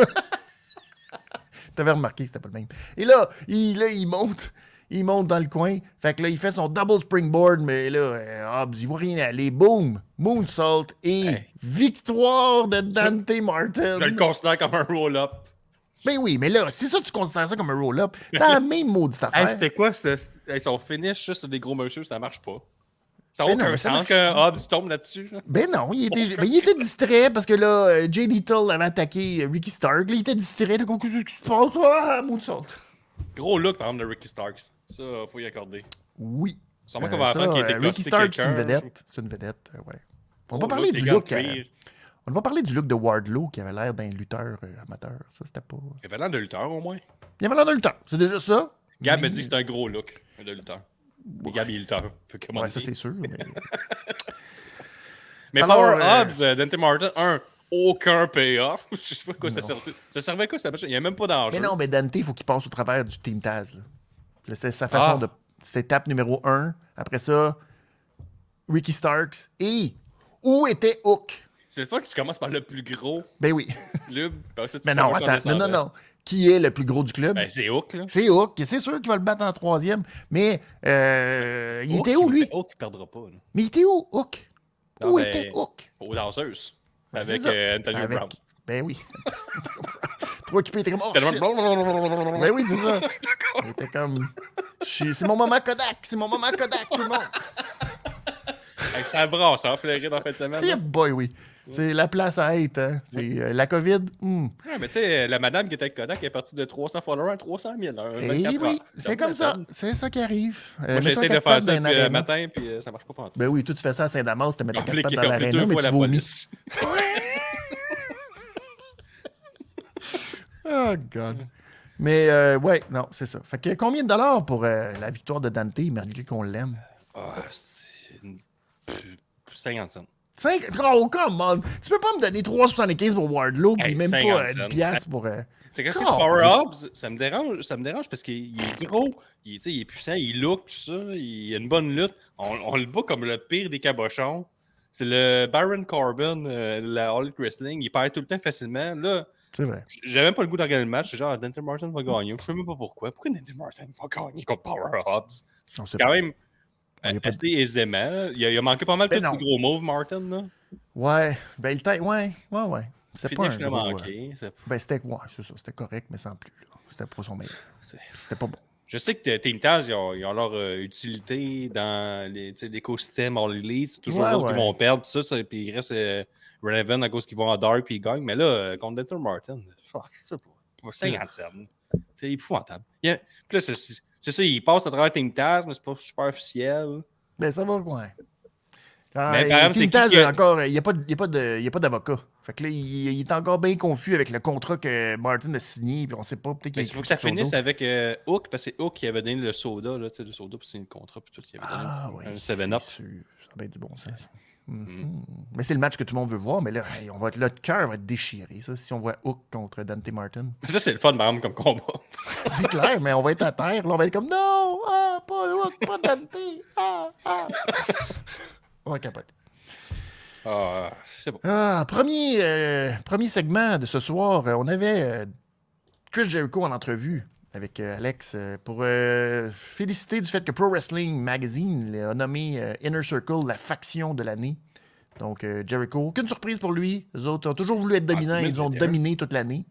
T'avais remarqué que c'était pas le même. Et là, il, là, il monte. Il monte dans le coin. Fait que là, il fait son double springboard, mais là, euh, Hobbs, il voit rien aller. Boom! Moonsault et Hey. victoire de Dante Martin. Je le considère comme un roll-up. Ben oui, mais là, c'est ça que tu considères ça comme un roll-up. T'as la même maudite affaire. Hey, c'était quoi, ce... hey, son finish là, sur des gros monsieur, ça marche pas. Ça n'a Ben non, aucun mais ça sens marche. que Hobbs tombe là-dessus. Là. Ben non, il était, Aucun ben, il était distrait parce que là, euh, Jay Little avait attaqué euh, Ricky Stark. Là, il était distrait. T'as compris ce qui se passe? Ah, moonsault. Gros look, par exemple, de Ricky Starks. Ça, faut y accorder. Oui. C'est moi Euh, qu'on va ça, apprendre qu'il euh, était Ricky costé Stark, c'est une quelqu'un. vedette. C'est une vedette, euh, ouais. On va Oh, parler look, du les gars look. de euh, cuir. on va parler du look de Wardlow qui avait l'air d'un lutteur euh, amateur. Ça, c'était pas. Il avait l'air de lutteur, au moins. Il avait l'air d'un lutteur. C'est déjà ça. Gab Mais- me dit que c'est un gros look de lutteur. Mais Gab, il est lutteur. Fait que, comment Ouais, ça, dire. c'est sûr. Mais... Mais Alors, Power euh, Hobbs, euh, Dante Martin, un, aucun payoff. Je sais pas quoi ça servait. Ça servait à quoi ça? Il n'y a même pas d'enjeu. Mais non, mais Dante, il faut qu'il passe au travers du Team Taz. Là. Là, c'était sa façon Ah. de. C'était étape numéro un. Après ça, Ricky Starks. Et où était Hook? C'est le fun que tu commences par le plus gros Ben oui. club. puis ça, tu Mais t'en non, vas sur attends. le Non, non, descendant. non. Qui est le plus gros du club? Ben, c'est Hook, là. C'est Hook. C'est sûr qu'il va le battre en troisième. Mais euh, il Hook, était où, lui? Hook, il perdra pas. Là. Mais il était où, Hook? Non, où ben, était Hook? Aux danseuses. Ben, avec c'est ça. euh, Antonio Avec- Brown. Ben oui. Trop occupé, il était comme. Oh, Tellement- shit. Ben oui, c'est ça. Il était comme. je suis- C'est mon moment Kodak. C'est mon moment Kodak, tout le monde. Avec sa brasse, hein, fleuré dans la fin de semaine. Yeah là. boy, oui. C'est la place à être. Hein. C'est euh, la COVID. hmm. Ouais, mais tu sais, la madame qui était avec Kodak est partie de trois cents followers à trois cent mille. Hein, Eh vingt-quatre oui, heures. c'est me comme ça. donne. C'est ça qui arrive. Euh, Moi, mets-toi j'essaie de quatre faire pattes ça dans depuis le l'aréna. matin, puis euh, ça marche pas pendant tout. Ben oui, toi, tu fais ça à Saint-Damas, tu te mets ta quatre Appelé pattes dans quelqu'un appelé l'aréna, deux mais fois tu la vomis. police. Oh, God. Mais, euh, ouais, non, c'est ça. Fait que combien de dollars pour euh, la victoire de Dante, malgré qu'on l'aime? Ah, c'est une... cinquante cents. cinq Oh, come on! Tu peux pas me donner trois virgule soixante-quinze pour Wardlow, puis Hey, même pas cinquante euh, cents. une pièce pour... euh, C'est qu'est-ce que Oh, c'est Power oui. Hobbs, ça me dérange, ça me dérange parce qu'il est gros, il, tu sais, il est puissant, il look, tout ça, il a une bonne lutte. On, on le bat comme le pire des cabochons. C'est le Baron Corbin, euh, la All Elite Wrestling, il perd tout le temps facilement. Là, C'est vrai. j'avais même pas le goût de regarder le match. C'est genre, Dante Martin va gagner. Je sais même pas pourquoi. Pourquoi Dante Martin va gagner contre Power Hobbs? On sait Quand pas. même, Il y a pas de- assez aisément. Il a, il a manqué pas mal de Ben petits gros moves, Martin. Là. Ouais, ben le temps... Ouais, ouais, ouais. C'est pas un Finish l'a gros... euh, manqué. C'est- Ben, c'était... Ouais, c'est ça. C'était correct, mais sans plus, là. C'était pas son meilleur. c'est- C'était pas bon. Je sais que Team Taz, ils ont, ils ont leur euh, utilité dans les, tu sais, l'écosystème All Elite. C'est toujours Ouais, eux qui ouais. vont perdre, tout ça, ça, puis il reste euh, Raven à cause qu'ils vont en Dark puis ils gagnent. Mais là, euh, contre Dante Martin, fuck, c'est pas, pas cinquante-sept. C'est épouvantable. Il y a- Puis là, c'est, c'est, c'est ça, il passe à travers Team Taz, mais c'est pas super officiel. Ben, ça va, ouais. Ah, Mais et par exemple, Team c'est qui Taz, qui a- encore, il n'y a pas, il y a pas de- il y a pas d'avocat. Fait que là, il, il est encore bien confus avec le contrat que Martin a signé, puis on sait pas, peut-être qu'il Mais a il faut écrit que ça quelque chose finisse d'autre. avec euh, Hook, parce que c'est Hook qui avait donné le soda, là, tu sais, le soda, puis c'est le contrat, puis tout, qui avait donné Ah, un, ouais. un seven up. c'est sûr. Ça va être du bon sens. Mm-hmm. Mais c'est le match que tout le monde veut voir, mais là, hey, on va être, notre cœur va être déchiré, ça, si on voit Hook contre Dante Martin. Ça, c'est le fun, par exemple, comme combat. C'est clair, mais on va être à terre, là, on va être comme non, ah, pas Hook, pas Dante, ah, ah. On va capoter. Ah, c'est bon. Ah, premier, euh, premier segment de ce soir, euh, on avait euh, Chris Jericho en entrevue avec euh, Alex euh, pour euh, féliciter du fait que Pro Wrestling Magazine a nommé euh, Inner Circle la faction de l'année. Donc, euh, Jericho, aucune surprise pour lui. Les autres ont toujours voulu être dominants. Ah, Ils ont dominé toute l'année.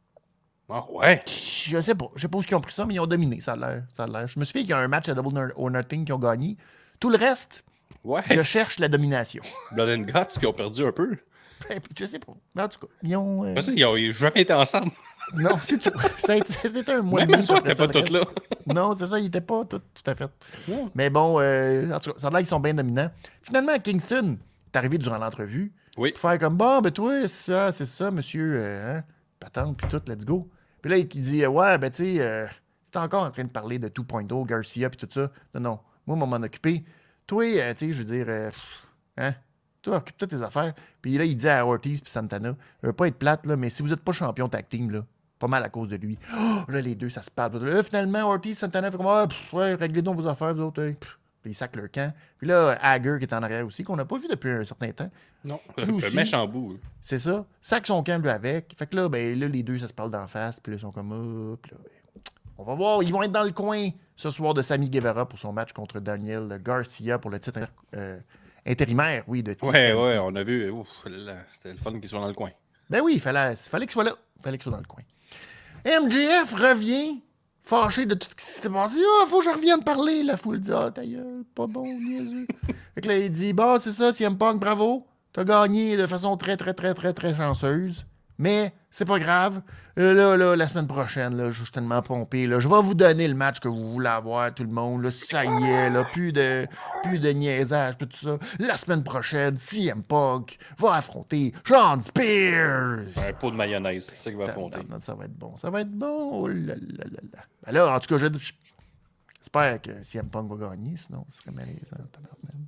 Ah ouais. Je sais pas. Je sais pas où ils ont pris ça, mais ils ont dominé. Ça a l'air. Ça a l'air. Je me suis fait qu'il y a un match à Double or Nothing qui ont gagné. Tout le reste, Ouais. je cherche la domination. Blood and Guts qui ont perdu un peu. Ben, je sais pas. Mais en tout cas, ils ont... euh, Parce qu'ils n'ont jamais été ensemble. Non, c'est tout. Ça a été- C'était un mois Même de le soir, t'es pas toutes là. Non, c'est ça, ils n'étaient pas tout, tout à fait. Ouais. Mais bon, euh, en tout cas, ça a l'air qu'ils sont bien dominants. Finalement, à Kingston, t'es arrivé durant l'entrevue Oui. pour faire comme, bon, ben toi, c'est ça, c'est ça, monsieur, euh, hein, patente, puis tout, let's go. Puis là, il dit, euh, ouais, ben tu sais, euh, t'es encore en train de parler de deux point oh, Garcia, puis tout ça. Non, non, moi, on m'en occuper. Toi, euh, tu sais, je veux dire, euh, pff, hein, toi, occupe-toi de tes affaires. Puis là, il dit à Ortiz puis Santana, je veux pas être plate, là, mais si vous n'êtes pas champion tag team, là, pas mal à cause de lui. Oh, là, les deux, ça se parle. Là, finalement, Ortiz, Santana fait comme, ah, pff, ouais, réglez donc vos affaires, vous autres. Hey. Puis ils sacent leur camp. Puis là, Hager qui est en arrière aussi, qu'on n'a pas vu depuis un certain temps. Non. Lui Le aussi. méchant bout. C'est ça. Sac son camp, lui, avec. Fait que là, ben, là, les deux, ça se parle d'en face. Puis là, ils sont comme, oh, puis là, ben, on va voir. Ils vont être dans le coin ce soir de Sammy Guevara pour son match contre Daniel Garcia pour le titre euh, intérimaire, oui, de T N T. Ouais, ouais, on a vu. Ouf, là, c'était le fun qu'ils soient dans le coin. Ben oui, il fallait, fallait qu'il soit là. Il fallait qu'il soit dans le coin. M J F revient, fâché de tout ce qui s'était passé. Ah, faut que je revienne parler. La foule dit, ah, ta gueule, pas bon, niaiseux. Fait que là, il dit, bah, c'est ça, C M Punk, bravo. T'as gagné de façon très, très, très, très, très chanceuse. Mais c'est pas grave. Euh, là, là, la semaine prochaine, là, je suis tellement pompé. Là, je vais vous donner le match que vous voulez avoir, tout le monde. Là, ça y est, là, plus de, plus de niaisage, tout ça. La semaine prochaine, C M Punk va affronter Sean Spears. Un pot de mayonnaise, c'est ça qu'il va affronter. Ça va être bon. Ça va être bon. Oh là là là là. Ben là, en tout cas, je- je- j'espère que C M Punk va gagner, sinon ce serait malaisant. tabarnak.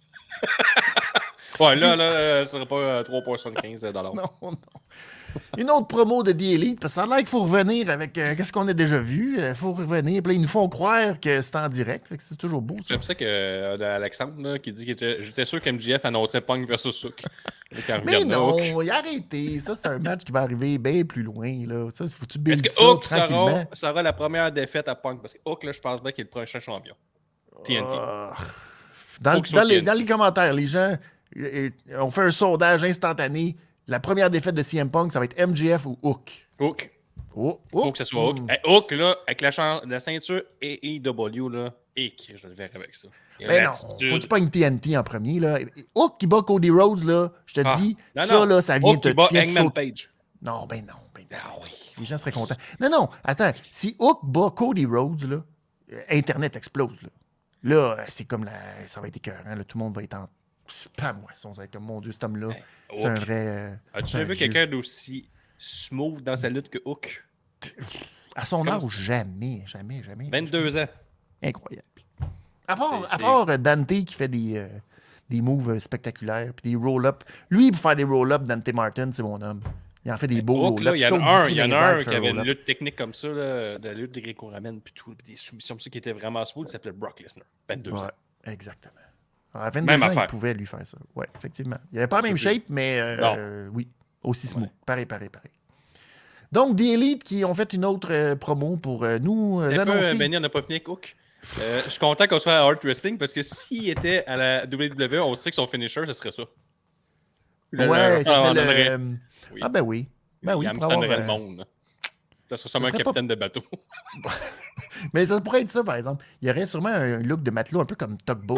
Ouais, là, là, euh, ce serait pas euh, trois virgule soixante-quinze dollars. Non, non. Une autre promo de The Elite, parce que ça a l'air qu'il faut revenir avec euh, qu'est-ce qu'on a déjà vu. Il faut revenir. Puis là, ils nous font croire que c'est en direct. Fait que c'est toujours beau. Ça. J'aime ça que euh, Alexandre là, qui dit que j'étais sûr qu'M J F annonçait Punk versus Hook. Quand Mais regarde non, Hook. il a arrêté. Ça, c'est un match qui va arriver bien plus loin. Là. Ça, faut que tu Est-ce builds que ça Hook tranquillement. sera, sera la première défaite à Punk? Parce que Hook, là, je pense bien qu'il est le prochain champion. T N T. Ah. Dans, Faut le- qu'il soit dans les, T N T. dans les commentaires, les gens euh, euh, ont fait un sondage instantané. La première défaite de C M Punk, ça va être M J F ou Hook. Hook. Oh, Faut oh. que ce soit Hook. Hmm. Hey, Hook, là, avec la, chan- la ceinture A E W, là, et je le verrai avec ça. Et Ben non, l'attitude. faut qu'il pogne T N T en premier. Là. Hook qui bat Cody Rhodes, là, je te Ah. dis, Non, ça, non. là, ça vient Hook te qui bat tu viens de Hangman sauter. Page. Non, ben non. Ben non. Ah oui. Les gens seraient contents. Non, non, attends. Si Hook bat Cody Rhodes, là, euh, Internet explose. Là, là euh, c'est comme la... ça va être écœurant. Là, tout le monde va être en spam. Ouais, ça va être comme, mon Dieu, cet homme-là, Hey, c'est un Hook. vrai... euh, As-tu c'est déjà un vu dieu. quelqu'un d'aussi smooth dans sa lutte que Hook? À son c'est âge, comme- jamais, jamais, jamais. vingt-deux ans. Incroyable. À part, C'est- à part euh, Dante qui fait des, euh, des moves euh, spectaculaires, puis des roll-up. Lui, pour faire des roll-up, Dante Martin, c'est mon homme. Il en fait des beaux Hook, là, roll-up. il y en saute a dix un, pieds il y en dans a les airs un pour qui faire avait un une roll-up. lutte technique comme ça, là, de la lutte gréco-romaine, puis tout, puis des soumissions, ça qui était vraiment smooth, il s'appelait Brock Lesnar. vingt-deux ans. Ouais, exactement. À vingt-deux Même ans, affaire. il pouvait lui faire ça. Oui, effectivement. Il n'avait pas la même shape, mais euh, Non. euh, oui, aussi smooth. Ouais. Pareil, pareil, pareil. Donc, The Elite qui ont fait une autre euh, promo pour euh, nous euh, Un peu, annoncer. Benny, on n'a pas fini avec Hook. Euh, je suis content qu'on soit à Hard Wrestling parce que s'il était à la W W E, on sait que son finisher, ce serait ça. Le- Ouais, le- ça ah, serait on le... donnerait- euh, Oui. Ah ben oui. Ben oui, il pour avoir, amsonnerait euh, le monde. là. Ça serait sûrement un serait capitaine de bateau. Mais ça pourrait être ça, par exemple. Il y aurait sûrement un look de matelot un peu comme Tugboat.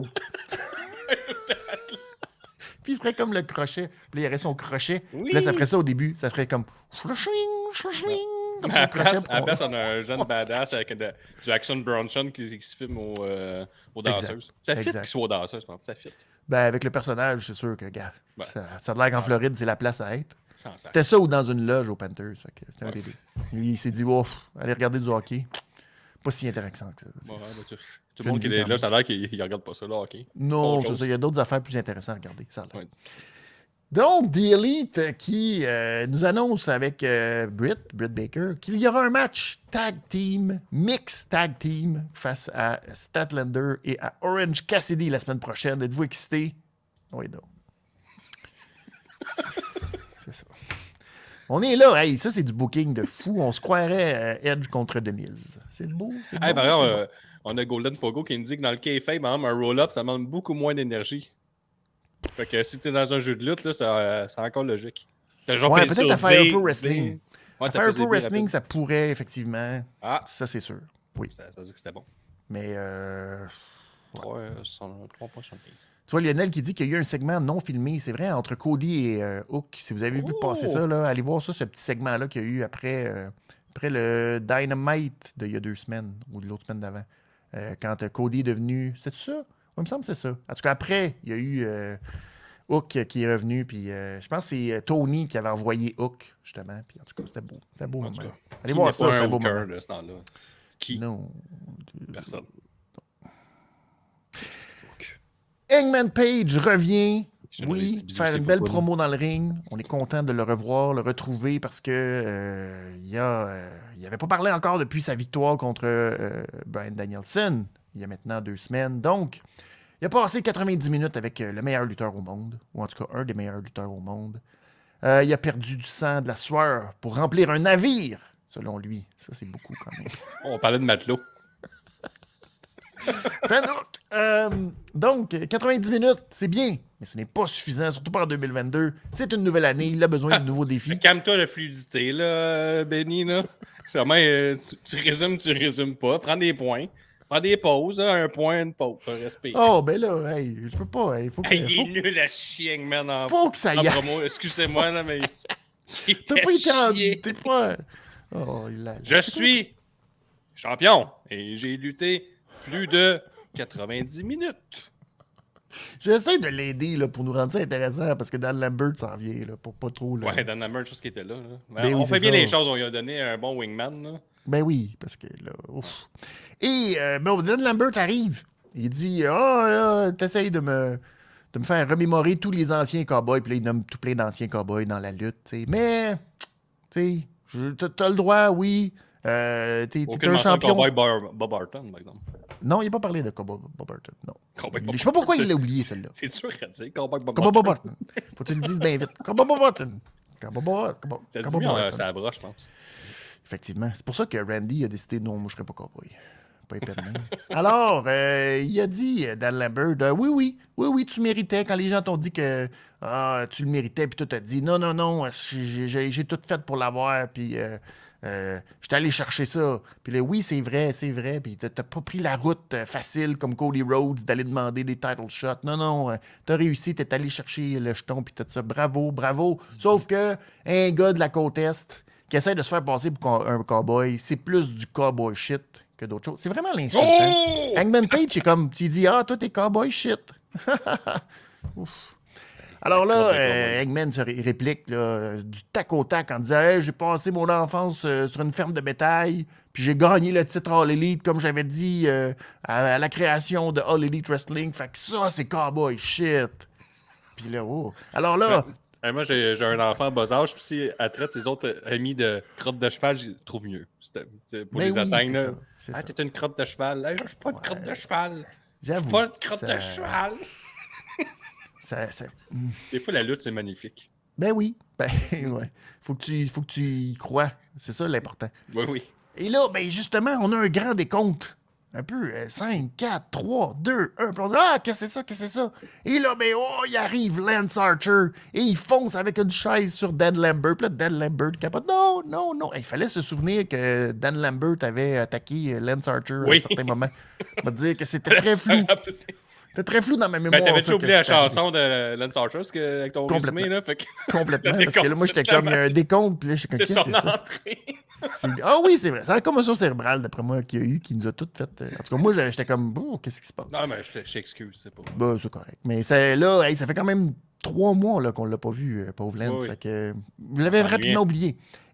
Puis il serait comme le crochet. Puis là, il y aurait son crochet. Oui. Puis là, ça ferait ça au début. Ça ferait comme... Shlushing, shlushing, comme À son la crochet. place, pour à la qu'on- place, on a un jeune on badass avec de- du Jackson Bronson qui, qui se filme aux, euh, aux Exact. danseuses. Ça fit Exact. qu'il soit aux danseuses, par exemple. Ça fit. Ben, avec le personnage, c'est sûr que, gars, Ouais. ça, ça a l'air qu'en Floride, c'est la place à être. Sans sac. C'était ça ou dans une loge aux Panthers. Fait que c'était un Ouais. des deux. Lui, il s'est dit, oh, allez regarder du hockey. pas si intéressant que ça. Ouais, ben, tu- tout Je le monde le qui vis est quand là, même. ça a l'air qu'il il regarde pas ça, là, OK. Non, Autre c'est chose. ça. Il y a d'autres affaires plus intéressantes à regarder. Ça a l'air. Ouais. Donc, The Elite qui euh, nous annonce avec euh, Britt, Britt Baker, qu'il y aura un match tag team, mix tag team, face à Statlander et à Orange Cassidy la semaine prochaine. Êtes-vous excité? Oui, donc. C'est ça. On est là. Hey, ça, c'est du booking de fou. On se croirait euh, Edge contre The Miz. C'est beau. C'est Hey, bon, par exemple, c'est bon. euh, on a Golden Pogo qui nous dit que dans le kayfabe, par exemple, un roll-up, ça demande beaucoup moins d'énergie. Fait que si t'es dans un jeu de lutte, là, ça, euh, c'est encore logique. T'as genre Ouais, pesé peut-être sur à Fire B, Pro B. Wrestling. Ouais, À t'as Fire pesé Pro B Wrestling, rapide. ça pourrait, effectivement. Ah, Ça, c'est sûr. Oui. ça, ça veut dire que c'était bon. Mais, euh, trois virgule soixante-quinze. tu vois, Lionel qui dit qu'il y a eu un segment non filmé. C'est vrai, entre Cody et euh, Hook. Si vous avez vu Oh! passer ça, là, allez voir ça, ce petit segment-là qu'il y a eu après, euh, après le Dynamite d'il y a deux semaines ou de l'autre semaine d'avant. Euh, quand euh, Cody est devenu. C'est ça? Oui, il me semble que c'est ça. En tout cas, après, il y a eu euh, Hook qui est revenu. Puis euh, je pense que c'est euh, Tony qui avait envoyé Hook, justement. Puis en tout cas, c'était beau. C'était un beau En moment. tout cas, Allez qui voir n'est ça, pas c'était un un beau hooker moment. de ce temps-là? Qui? Non. Personne. Hangman Page revient. Je te donne des Oui, petits bisous, faire c'est une belle football. promo dans le ring. On est content de le revoir, le retrouver parce que euh, il a, euh, il avait pas parlé encore depuis sa victoire contre euh, Bryan Danielson il y a maintenant deux semaines. Donc, il a passé quatre-vingt-dix minutes avec euh, le meilleur lutteur au monde, ou en tout cas un des meilleurs lutteurs au monde. Euh, il a perdu du sang, de la sueur pour remplir un navire, selon lui. Ça, c'est beaucoup quand même. On parlait de matelot. C'est un hook. Euh, donc, quatre-vingt-dix minutes, c'est bien, mais ce n'est pas suffisant, surtout pas en deux mille vingt-deux. C'est une nouvelle année, il a besoin de nouveaux défis. Calme-toi la fluidité, là, Benny, là. Jamais, euh, tu, tu résumes, tu résumes pas. Prends des points. Prends des pauses, là, un point, une pause, un respect. Oh, ben là, hey, je peux pas. Il faut que, Hey, il est faut, nul à chier, man, en, faut que ça y en aille. promo. Excusez-moi, là, mais... il T'as était pas été en... chier. T'es pas... Oh, il a... Je suis champion et j'ai lutté plus de quatre-vingt-dix minutes. J'essaie de l'aider là, pour nous rendre ça intéressant parce que Dan Lambert s'en vient là, pour pas trop. Là. Ouais, Dan Lambert, je sais qu'il était là. là. Ben on oui, fait c'est bien ça. les choses, on lui a donné un bon wingman. Là. Ben oui, parce que là. Ouf. Et euh, bon, Dan Lambert arrive. Il dit ah, oh, là, t'essayes de me, de me faire remémorer tous les anciens cowboys. Puis là, il nomme tout plein d'anciens cowboys dans la lutte. T'sais. Mais, tu sais, t'as, t'as le droit, oui. Euh, t'es, t'es Aucune un mention de champion. Cowboy Bar- Bob Orton, par exemple. Non, il n'a pas parlé de Cowboy Bob Orton. Non. Cowboy Il- Bob Je sais pas pourquoi Orton. il l'a oublié, celle-là. C'est sûr à dire, Cowboy Bob Cowboy Bob Orton. Orton. Faut que tu le dises bien vite. Cowboy Bob Orton. Cowboy Bob Orton. Ça se Cowboy dit Bob bien, Orton. ça broche, je pense. Effectivement. C'est pour ça que Randy a décidé non, moi, je ne serais pas cowboy. Pas épais de même. Alors, euh, il a dit, euh, Dan Lambert, euh, oui, oui, oui, oui, tu méritais. Quand les gens t'ont dit que ah, tu le méritais, puis toi, t'as dit, non, non, non, j'ai, j'ai, j'ai tout fait pour l'avoir, puis euh, euh, j'étais allé chercher ça. Puis là, oui, c'est vrai, c'est vrai, puis t'as, t'as pas pris la route euh, facile comme Cody Rhodes d'aller demander des title shots. Non, non, euh, t'as réussi, t'es allé chercher le jeton, puis tout ça. Bravo, bravo. Sauf que un gars de la côte Est qui essaie de se faire passer pour un cowboy, c'est plus du cowboy shit que d'autres choses. C'est vraiment l'insultant. Oh! Hangman Page, c'est comme, tu dis, ah, toi, t'es cowboy shit. Ouf. Alors là, euh, Hangman se ré- réplique là, du tac au tac en disant hey, j'ai passé mon enfance euh, sur une ferme de bétail, puis j'ai gagné le titre All Elite, comme j'avais dit euh, à, à la création de All Elite Wrestling. Fait que ça, c'est cowboy shit. Puis là, oh. Alors là, Hey, moi, j'ai, j'ai un enfant bas âge, puis si elle traite ses autres amis de crotte de cheval, je trouve mieux. C'était- c'était pour ben les oui, atteindre. c'est là. ça, c'est Ah, ça. t'es une crotte de cheval. Hey, je suis pas une Ouais. crotte de cheval. Je J'avoue. suis pas une crotte ça- de cheval. ça- ça- hmm. Des fois, la lutte, c'est magnifique. Ben oui. Ben ouais. Faut que tu, faut que tu y crois. C'est ça l'important. Oui, oui. Et là, ben justement, on a un grand décompte. Un peu, euh, cinq, quatre, trois, deux, un. Puis on dit, ah, qu'est-ce que c'est ça, qu'est-ce que c'est ça? Et là, ben, oh, il arrive Lance Archer et il fonce avec une chaise sur Dan Lambert. Puis là, Dan Lambert capote. Non, non, non. Il fallait se souvenir que Dan Lambert avait attaqué euh, Lance Archer à un Oui. certain moment. On va te dire que c'était très flou. C'était très flou dans ma mémoire. Ben, t'avais-tu ça, oublié que la c'était arrivé. chanson de Lance Archer parce que, avec ton Complètement. résumé, là? Fait que Complètement. Le Parce que là, moi, décompte, j'étais comme, il y a un c'est décompte. Puis là, j'étais comme, c'est qu'est-ce son que c'est ça? entrée. C'est- Ah oui, c'est vrai. C'est la commotion cérébrale, d'après moi, qu'il y a eu, qui nous a toutes fait. euh, En tout cas, moi, j'étais comme, oh, qu'est-ce qui se passe? Non, mais je, te- je t'excuse, c'est pas. Bah, c'est correct. Mais c'est- là, hey, ça fait quand même trois mois là, qu'on l'a pas vu, euh, pauvre Lance. Oui, oui. Fait que, euh, je l'avais On s'ennuyait. rapidement oublié.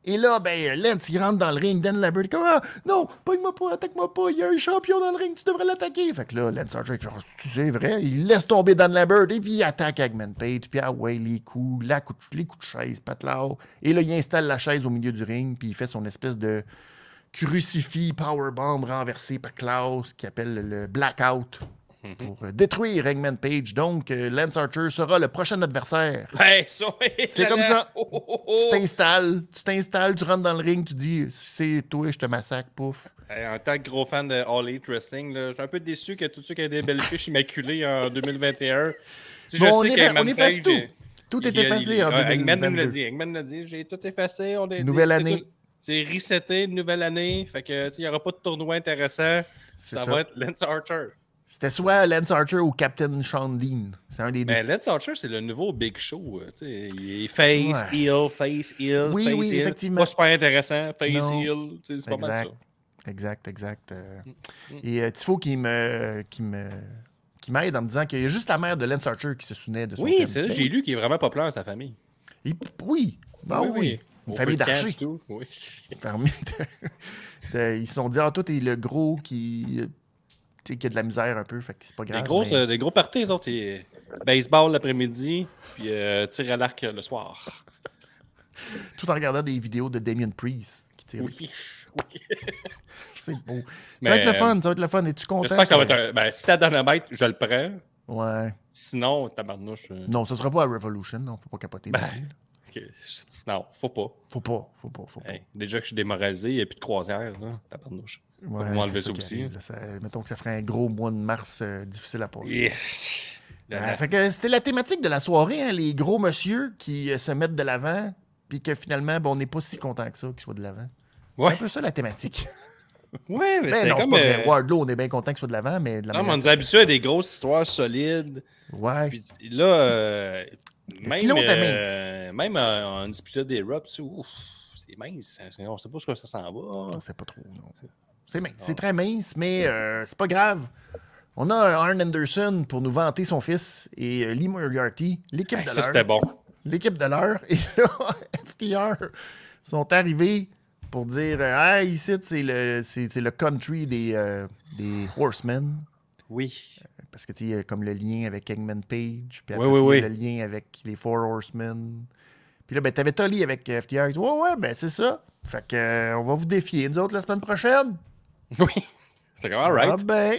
Et là, ben, Lance, il rentre dans le ring. Dan Lambert, comme, ah, non, pogne-moi pas, attaque-moi pas. Il y a un champion dans le ring, tu devrais l'attaquer. Fait que là, Lance Archer, c'est vrai, il laisse tomber Dan Lambert et puis il attaque Hangman Page. Puis ah ouais, les coups, la coup de, les coups de chaise, patlao. Et là, il installe la chaise au milieu du ring, puis il fait son espèce de crucifix powerbomb renversé par Klaus, qui appelle le Blackout. Pour détruire Hangman Page. Donc, euh, Lance Archer sera le prochain adversaire. Ouais, ça, ouais, c'est comme ça. Oh, oh, oh. Tu t'installes, tu t'installes, tu rentres dans le ring, tu dis, c'est toi, je te massacre, pouf. Hey, en tant que gros fan de All Elite Wrestling, je suis un peu déçu que tous ceux qui ont des belles fiches immaculées en deux mille vingt et un. Si bon, je on, sais est, on efface tout. Tout est effacé en deux mille vingt-deux. Hangman l'a dit, Hangman l'a dit, j'ai tout effacé. On est, nouvelle c'est année. Tout, c'est reseté, nouvelle année. Fait que il n'y aura pas de tournoi intéressant. Ça, ça va être Lance Archer. C'était soit Lance Archer ou Captain Sean Dean. C'est un des deux. Mais Lance Archer, c'est le nouveau Big Show. T'sais. Il est face, ouais. heel, face, heel, oui, face, oui, heel. Effectivement. Pas super intéressant, face, non. heel. C'est exact. pas mal ça. Exact, exact. Euh... Mm. Et euh, Tifo qui me... Qui me... qui m'aide en me disant qu'il y a juste la mère de Lance Archer qui se souvenait de son Oui, thème. c'est là, j'ai lu qu'il est vraiment populaire, sa famille. Il... Oui, ben oui. oui. oui. Une Au famille d'archers. Oui. Ils se sont dit, ah, toi, t'es le gros qui... qui a de la misère un peu, fait que c'est pas grave. Des, grosses, mais... euh, des gros parties, les autres. Et baseball l'après-midi, puis euh, tir à l'arc le soir. Tout en regardant des vidéos de Damien Priest qui tire. Oui. oui. C'est beau. Mais, ça va être le fun, ça va être le fun. Es-tu content? J'espère que ça va être un... Ben, si ça donne un mètre, je le prends. Ouais. Sinon, tabarnouche... Euh... Non, ça sera pas à Revolution, non. Faut pas capoter. Ben, okay. Non, faut pas. Faut pas, faut pas, faut pas. Hey, déjà que je suis démoralisé, il n'y a plus de croisière, là. Tabarnouche. Ouais, on va enlever ça, ça aussi. Arrive, là, ça, mettons que ça ferait un gros mois de mars euh, difficile à passer. Yeah. Euh, fait que c'était la thématique de la soirée, hein, les gros monsieur qui euh, se mettent de l'avant, puis que finalement, bon, on n'est pas si content que ça qu'ils soient de l'avant. Ouais. C'est un peu ça la thématique. Ouais, mais ben c'était non, comme... c'est pas euh... vrai. Wardlow, on est bien content qu'il soit de l'avant, mais de la Non, mais on nous a habitués à des grosses histoires solides. Ouais. Puis là, euh, même, euh, même euh, en disputant des Raw, c'est mince. On sait pas ce que ça s'en va. On sait pas trop, non. C'est mince. C'est très mince, mais euh, c'est pas grave. On a Arn Anderson pour nous vanter son fils et euh, Lee Moriarty, l'équipe hey, de ça, l'heure. c'était bon. L'équipe de l'heure. Et là, F T R sont arrivés pour dire euh, ah, ici, c'est le, c'est, c'est le country des, euh, des Horsemen. Oui. Parce que tu sais, comme le lien avec Hangman Page, puis après, oui, oui, il y a oui. le lien avec les Four Horsemen. Puis là, ben, t'avais Tully avec F T R. Il dit, ouais, ouais, ben, c'est ça. Fait que, euh, on va vous défier, nous autres, la semaine prochaine. Oui. C'est comme, all right. Ah, ben.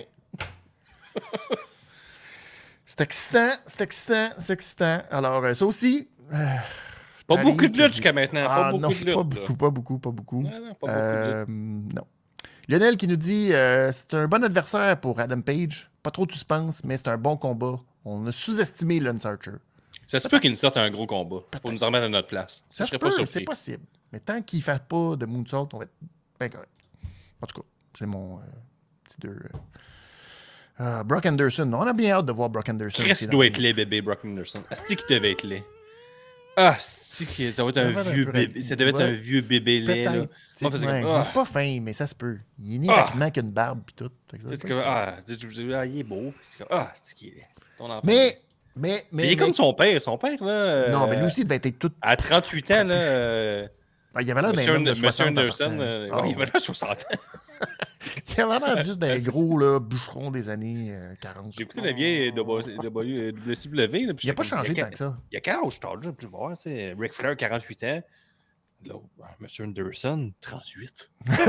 c'est excitant, c'est excitant, c'est excitant. Alors, euh, ça aussi. Euh, pas Paris, beaucoup de lutte qui... jusqu'à maintenant. Ah, Pas beaucoup non, de lutte. Pas beaucoup, pas beaucoup, pas beaucoup. Non, non, pas euh, beaucoup de lutte. Non. Lionel qui nous dit euh, c'est un bon adversaire pour Adam Page. Pas trop de suspense, mais c'est un bon combat. On a sous-estimé Lance Archer. Ça se peut qu'il nous sorte un gros combat pour nous remettre à notre place. Ça, ça se peut, pas c'est possible. Mais tant qu'il ne fait pas de moonsault, on va être bien correct. En tout cas, c'est mon euh, petit deux. Euh... Uh, Brock Anderson. On a bien hâte de voir Brock Anderson. Qu'est-ce qu'il doit être laid, bébé, Brock Anderson? Est-ce qu'il devait être laid? Ah, c'est que ça doit être un vieux bébé. Ça devait être un vieux bébé laid, là. Moi, ouais, comme, ah. C'est pas fin, mais ça se peut. Il est né ah. rapidement qu'une barbe pis tout. C'est comme, ah, ah, il est beau. C'est comme, ah, c'est qu'il est. Ton enfant. Mais, mais, mais. Il est mais... comme son père. Son père, là. Non, euh... mais lui aussi, il devait être tout. À trente-huit ans, là. Euh... Ah, il avait l'air d'un homme de soixante ans. Monsieur Anderson, euh... oh. ouais, il avait l'air de soixante ans. Il avait l'air juste d'un gros là, bûcheron des années euh, quarante. J'ai écouté la vieille W C W. Il n'a pas changé tant que ça. Il y a quel âge t'as déjà pu voir? Ric Flair, quarante-huit ans. Là, Monsieur Anderson, trente-huit.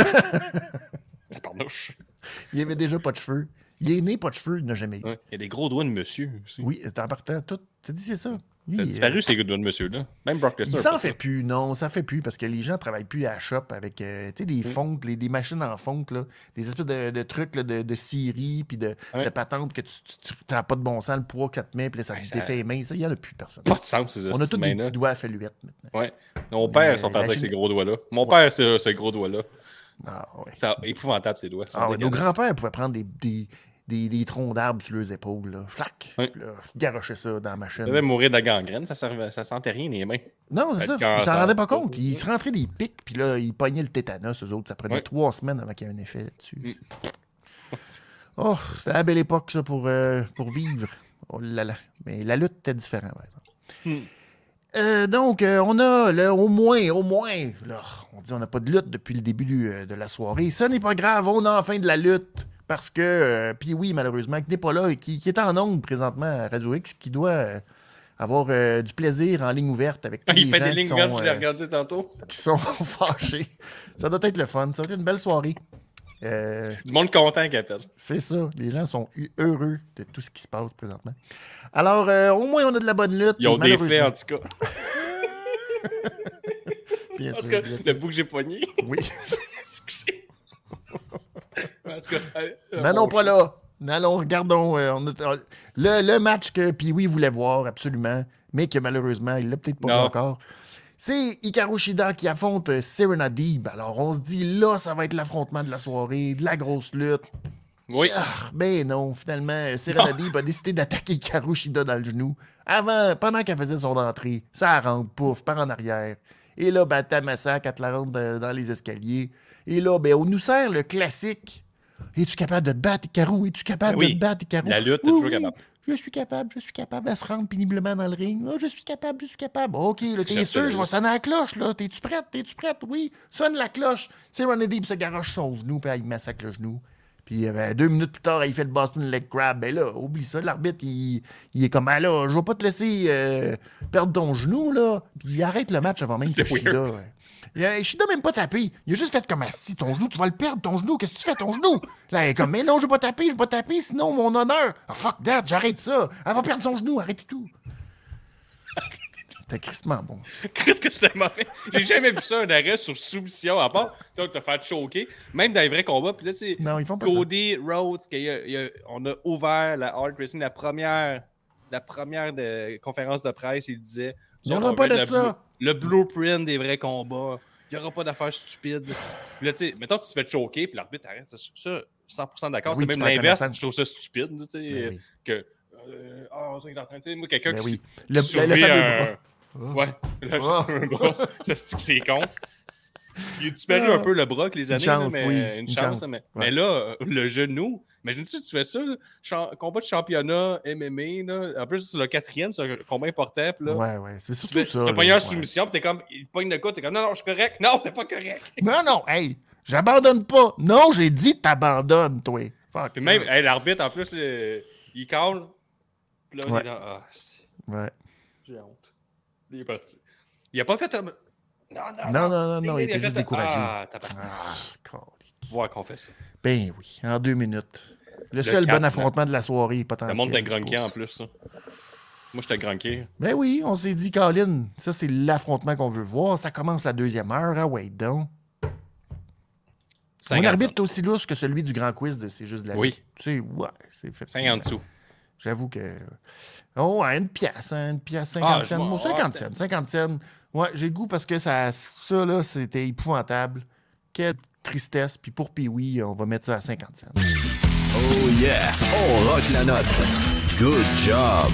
Ça parnouche. Il avait déjà pas de cheveux. Il est né pas de cheveux, il n'a jamais eu. Ouais. Il y a des gros doigts de monsieur aussi. Oui, en partant, tout. T'as dit, c'est ça. Ça a disparu, euh... ces doigts de monsieur-là. Même Brock Lesnar. Ça en fait ça. plus, non, ça fait plus, parce que les gens ne travaillent plus à la shop avec euh, des mm. fontes, les, des machines en fonte, là, des espèces de, de trucs là, de, de scierie, puis de, ouais. de patentes que tu n'as pas de bon sens, le poids que ça te met, puis là, ça ouais, te ça... défait les mains. Ça, il n'y en a plus personne. Pas de sens, ces On a tous des petits doigts à feluette maintenant. Ouais. Mon père, ils sont partis avec ces gros doigts-là. Mon ouais. père, c'est ces gros doigts-là. Ah, ouais. C'est épouvantable, ces doigts. Ah, ouais, nos grands-pères pouvaient prendre des. des Des, des troncs d'arbres sur leurs épaules, là. Flac! Oui. Là, garocher ça dans la machine. Ça devait mourir de la gangrène, ça ne ça sentait rien les mains. Non, c'est ça. Ils s'en rendaient pas compte. Ils se rentraient des pics, puis là, ils pognaient le tétanos, eux autres. Ça prenait oui. trois semaines avant qu'il y ait un effet là-dessus. Mm. Oh, c'était la belle époque, ça, pour, euh, pour vivre. Oh là là. Mais la lutte était différente, par exemple. Mm. Euh, donc, euh, on a là, au moins, au moins, là, on dit on n'a pas de lutte depuis le début euh, de la soirée. Ça n'est pas grave, on a enfin de la lutte. Parce que, euh, puis oui, malheureusement, qui n'est pas là et qui, qui est en ondes présentement à Radio X, qui doit euh, avoir euh, du plaisir en ligne ouverte avec tous Il les fait gens des qui lignes sont, ouvertes, je l'ai euh, regardé tantôt. qui sont fâchés. Ça doit être le fun. Ça va être une belle soirée. Euh, Du monde content qui appelle. c'est ça. Les gens sont hu- heureux de tout ce qui se passe présentement. Alors, euh, au moins, on a de la bonne lutte. Ils ont et des faits, en malheureusement- tout cas. Bien En sûr, tout cas, bien sûr. le bout que j'ai pogné. Oui. En tout cas, allez, N'allons bon pas show. là. N'allons, regardons. euh, on a- le, le match que Pee-Wee voulait voir, absolument, mais que malheureusement, il l'a peut-être pas Non. vu encore. C'est Hikaru Shida qui affronte euh, Serena Deeb. Alors, on se dit, là, ça va être l'affrontement de la soirée, de la grosse lutte. Oui. Ah, ben non, finalement, euh, Serena Non. Deeb a décidé d'attaquer Hikaru Shida dans le genou. Avant, pendant qu'elle faisait son entrée, ça rentre, pouf, par en arrière. Et là, ben, Tamasa, quand elle la rentre dans, dans les escaliers. Et là, ben, on nous sert le classique. Es-tu capable de te battre, Hikaru? Es-tu capable Ben oui. de te battre, Hikaru? La lutte, t'es Oui, toujours oui. capable. Je suis capable, je suis capable. Elle se rendre péniblement dans le ring. Ah, je suis capable, je suis capable. OK, là, t'es cherches sûr, la je vais lutte. sonner la cloche, là. T'es-tu prête? T'es-tu prête? Oui. Sonne la cloche. Serena Deeb se garoche son genou, puis elle massacre le genou. Puis euh, ben, deux minutes plus tard, il fait le Boston Leg Crab. Ben là, oublie ça, l'arbitre, il, il est comme, ah là, je vais pas te laisser euh, perdre ton genou, là. Puis il arrête le match avant même C'est que Shida. weird. euh, il a, Shida même pas tapé. Il a juste fait comme, ah, si, ton genou, tu vas le perdre, ton genou. Qu'est-ce que tu fais, ton genou? Là, il est comme, mais non, je vais pas taper, je vais pas taper, sinon mon honneur. Ah, fuck that, j'arrête ça. Elle va perdre son genou, arrêtez tout. C'était crissement bon. Qu'est-ce que c'était mauvais? J'ai jamais vu ça, un arrêt sur soumission, à part toi, te faire choquer. Même dans les vrais combats. Puis là, c'est Non, ils font pas Cody Rhodes, qu'il y a- il y a- on a ouvert la Hard Wrestling, la première, la première de, conférence de presse. Il disait Il y on aura va pas mettre de le, ça. blue- le blueprint des vrais combats. Il n'y aura pas d'affaires stupides. Puis là, tu sais, mettons, tu te fais choquer, puis l'arbitre arrête. Ça, ça, cent pour cent d'accord. Oui, c'est tu même perds l'inverse. connaissance. Je trouve ça stupide. Tu sais, Ben oui. que. Euh, ah, on dirait qu'il est en train de. Tu sais, moi, quelqu'un Ben qui. oui. qui Le, le, le surveille fameux un- bras. Ouais, là, Oh. j'ai un bras. Ça se dit que c'est con. Il a disparu un peu le bras avec les années, chance, là, mais oui, une, une chance. chance. Mais, Ouais. mais là, euh, le genou, imagine-tu, tu fais ça, là, champ- combat de championnat, M M A, là. En plus, c'est le quatrième, c'est un combat important. Puis là, Ouais, ouais. C'est tu surtout fais, ça. tu te là, pognes en ouais. soumission, puis t'es comme, il pogne le coup, t'es comme, non, non, je suis correct. Non, t'es pas correct. Non, non, hey, j'abandonne pas. Non, j'ai dit t'abandonnes, toi. Fuck. Puis même, hey, l'arbitre, en plus, euh, il calme. Puis là, Ouais. il est dans, ah, c'est- Ouais. j'ai honte. Il est parti. Il a pas fait un. Non, non, Non, non, non, non, il a était fait juste un- découragé. Ah, t'as pas. Ah, calique. Voir qu'on fait ça. Ben oui, en deux minutes. Le, seul quatre, bon affrontement de la soirée Le potentiel. monde d'un grunqué Pouf. en plus, ça. Moi, j'étais grunqué. Ben oui, on s'est dit, Colin, ça c'est l'affrontement qu'on veut voir. Ça commence la deuxième heure, ah ouais, donc. Mon cinquante arbitre est aussi louche que celui du grand quiz de C'est juste de la Oui. lutte. Tu sais, ouais, c'est fait. cinquante sous. J'avoue que. Oh, ouais, une pièce, hein, une pièce, Ah, cinquante je cents. vois. Bon, cinquante cents, cinquante cents. Ouais, j'ai le goût parce que ça, ça là, c'était épouvantable. Quelle tristesse. Puis pour Pee-Wee, on va mettre ça à cinquante cents. Oh yeah, on rock la note. Good job.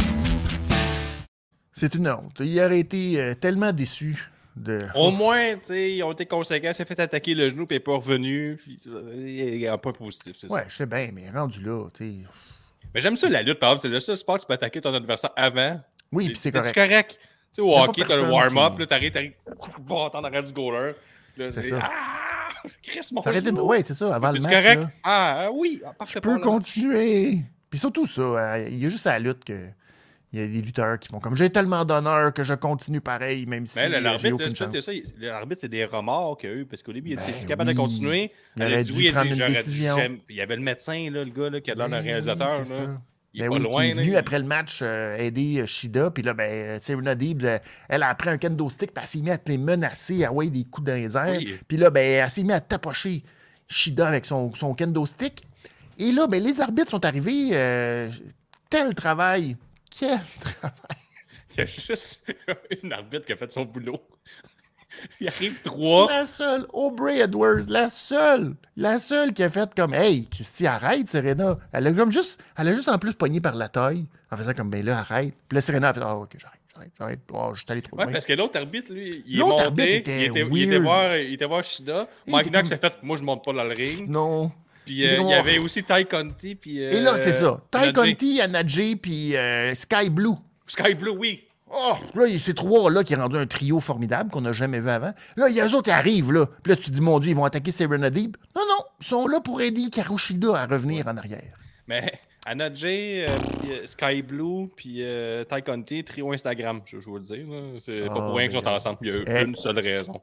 C'est une honte. Il aurait été euh, tellement déçu de. Au moins, tu sais, ils ont été conséquents. Il s'est fait attaquer le genou, puis il n'est pas revenu. Puis, euh, il y a un point positif, c'est Ouais, ça. je sais bien, mais rendu là, tu sais. Mais j'aime ça, la lutte, par exemple. C'est le seul sport que tu peux attaquer ton adversaire avant. Oui, puis c'est T'es-tu correct. correct. Tu sais, au Y a pas hockey, t'as le personne warm-up, qui- là, t'arrives, t'arrives, coup de bâton en arrière du goaler. Là, C'est t'es- ça. Ah! Chris, mon Ça aurait été. genou! Ouais, c'est ça, avant le T'es-tu match. correct? là, Ah, oui! Ah, parfait je pour peux le- continuer. Puis surtout ça, euh, il y a juste à la lutte que. Il y a des lutteurs qui font comme j'ai tellement d'honneur que je continue pareil, même si Mais là, euh, j'ai l'arbitre, aucune c'est ça, chance. c'est ça, il- l'arbitre, c'est des remords qu'il a eu, parce qu'au début, il était Ben capable de oui. continuer. Il Elle a aurait dit dû oui, il a prendre dit, une j'aurais dû- décision. j'aime- Il y avait le médecin, là, le gars là, qui a l'air d'un Ben réalisateur. oui, c'est là. ça. Il est Ben pas oui, loin. qui est là, venu il- après le match euh, aider euh, Shida. Puis là, ben, Serena Deeb, euh, elle a pris un kendo stick, puis elle s'est mise à les menacer, à envoyer des coups dans les airs. Oui. Puis là, ben, elle s'est mise à tapocher Shida avec son, son kendo stick. Et là, ben, les arbitres sont arrivés. euh, tel travail. Quel travail. Il y a juste une arbitre qui a fait son boulot. Il arrive trois. La seule, Aubrey Edwards, la seule, la seule qui a fait comme hey, Christy, arrête, Serena. Elle a comme juste, elle a juste en plus pogné par la taille en faisant comme ben là, arrête. Puis là, Serena a fait ah, ok, j'arrête, j'arrête, j'arrête. Oh, je suis allé trop Ouais, loin. parce que l'autre arbitre, lui, il est L'autre monté. arbitre était il, était, il, était weird. voir, il était voir Shida. Il Mike était Knox comme- a fait moi, je monte pas dans le ring. Non. Puis Il euh, était il y comme- avait aussi Ty Conti. Puis, euh, Et là, c'est ça. Ty Najee. Conti, Anna Jay, puis euh, Sky Blue. Sky Blue, oui. Oh, Oh, là, il y a ces trois-là qui est rendu un trio formidable qu'on n'a jamais vu avant. Là, il y a eux autres qui arrivent, là. Puis là, tu te dis, mon Dieu, ils vont attaquer Serenity. Non, non, ils sont là pour aider Karushida à revenir en arrière. Mais Anna Jay, euh, puis, euh, Sky Blue, puis euh, Ty Conti, trio Instagram, je, je veux le dire. Là. C'est Ah, pas pour rien qu'ils sont regarde. ensemble. Il y a Eh. une seule raison.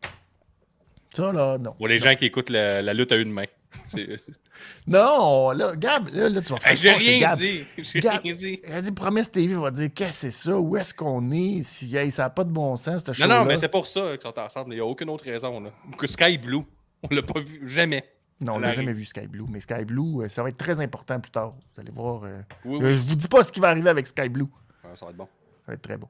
Ça, là, non. Pour les gens qui écoutent la, la lutte à une main. C'est- Non, là, Gab, là, là tu vas faire Hey, j'ai fort chez rien Gab. dit. J'ai Gab, rien dit. elle dit, Promesse T V va dire, qu'est-ce que c'est ça? Où est-ce qu'on est? Si, hey, ça n'a pas de bon sens, ce Non, show-là. non, mais c'est pour ça qu'ils sont ensemble. Il n'y a aucune autre raison. Là. Que Sky Blue, on l'a pas vu jamais. Non, on Elle n'a arrive. jamais vu Sky Blue. Mais Sky Blue, euh, ça va être très important plus tard. Vous allez voir. euh, Oui, euh, oui. je vous dis pas ce qui va arriver avec Sky Blue. Ouais, ça va être bon. Ça va être très bon.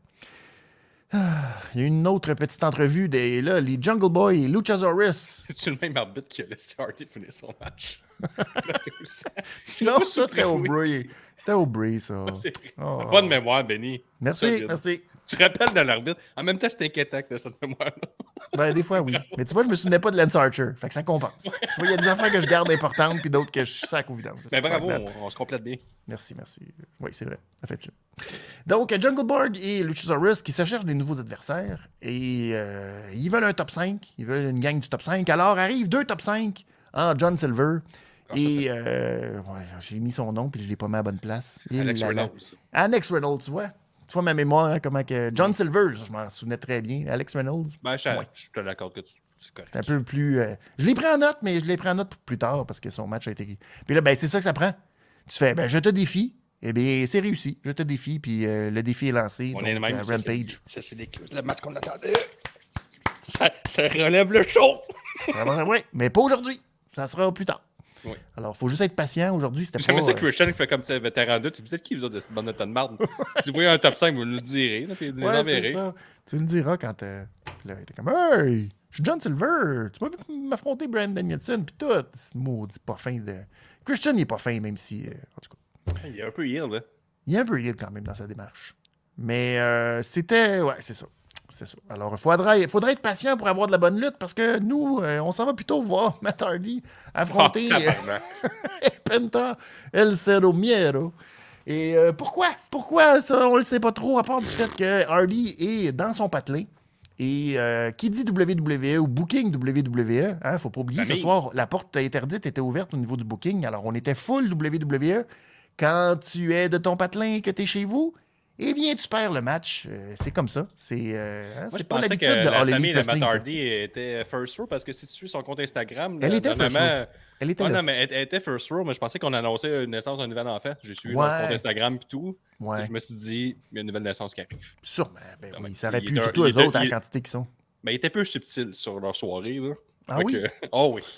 Ah, il y a une autre petite entrevue des là, les Jungle Boy et Luchasaurus. C'est le même arbitre qui a laissé Hardy finir son match. Non, pas ça c'était surpris, oui. Aubrey. C'était Aubrey, ça. C'est- Oh. Bonne mémoire, Benny. Merci, Solide. merci. Tu te rappelles de l'arbitre. En même temps, c'est inquiétant que cette mémoire-là. Ben, des fois, oui. Mais tu vois, je me souvenais pas de Lance Archer. Fait que ça compense. Tu vois, il y a des affaires que je garde importantes, puis d'autres que je sac au vidange. Mais C'est bravo, pas bête. on, on se complète bien. Merci, merci. Oui, c'est vrai. Ça fait tu. Donc, Jungle Borg et Luchasaurus qui se cherchent des nouveaux adversaires. Et euh, ils veulent un top cinq. Ils veulent une gang du top cinq. Alors, arrivent deux top cinq en John Silver. Ah, ça et fait- euh, ouais, j'ai mis son nom, puis je l'ai pas mis à la bonne place. Et Alex là, là. Reynolds. Alex Reynolds, tu vois. Tu vois ma mémoire, hein, comment que. John Silver, je m'en souvenais très bien. Alex Reynolds, Ben, je, Ouais. je suis d'accord que tu. C'est correct. c'est un peu plus. euh, Je l'ai pris en note, mais je l'ai pris en note pour plus tard parce que son match a été. Puis là, ben, c'est ça que ça prend. Tu fais, ben, je te défie. Eh bien, c'est réussi. Je te défie, puis euh, le défi est lancé. On donc, est le même. euh, ça, Rampage. c'est- Ça, c'est des- le match qu'on attendait. Ça, ça relève le show. Oui, mais pas aujourd'hui. Ça sera plus tard. Oui. Alors, il faut juste être patient. Aujourd'hui, c'était pas. J'aimais ça euh, que Christian fait comme ça, vétéran deux. Tu vous êtes qui, vous autres, de cette bande de tonne de marde? Si vous voyez un top cinq, vous nous le direz. Là, puis vous nous Ouais, c'est l'enverrez. ça. Tu me diras quand. euh, Puis là, t'es comme, hey, je suis John Silver. Tu m'as vu m'affronter Brandon Danielson, puis tout. C'est maudit pas fin de. Christian, il est pas fin, même si. euh, En tout cas, Il est un peu hier, là. il est un peu libre quand même dans sa démarche. Mais euh, c'était. Ouais, c'est ça. C'est ça. Alors, il faudrait, faudrait être patient pour avoir de la bonne lutte parce que nous, euh, on s'en va plutôt voir Matt Hardy affronter Ah, euh, tabarnak. Penta El Cero Miero. Et euh, pourquoi? Pourquoi ça? On le sait pas trop, à part du fait que Hardy est dans son patelin. Et euh, qui dit W W E ou Booking W W E, hein, faut pas oublier, Famille. ce soir, la porte interdite était ouverte au niveau du Booking. Alors, on était full W W E. Quand tu es de ton patelin et que tu es chez vous, eh bien, tu perds le match. Euh, c'est comme ça. C'est euh, hein, Moi, je c'est pas pensais que l'habitude de la All famille Elite de Matt Wrestling, ça. Hardy était First Row parce que si tu suis son compte Instagram, Elle là, était First dernièrement- Row. Elle était Ah là. non, mais elle, elle était First Row, mais je pensais qu'on annonçait une naissance d'un nouvel enfant. J'ai suivi Ouais. leur compte Instagram et tout. Ouais, Je me suis dit, il y a une nouvelle naissance qui arrive. sûrement. Ben Ah, oui, mais ça aurait il pu, était un- surtout il eux était- autres, à il- la quantité qu'ils sont. Mais il était peu subtil sur leur soirée. Là. Ah Fait oui? que- Oh oui.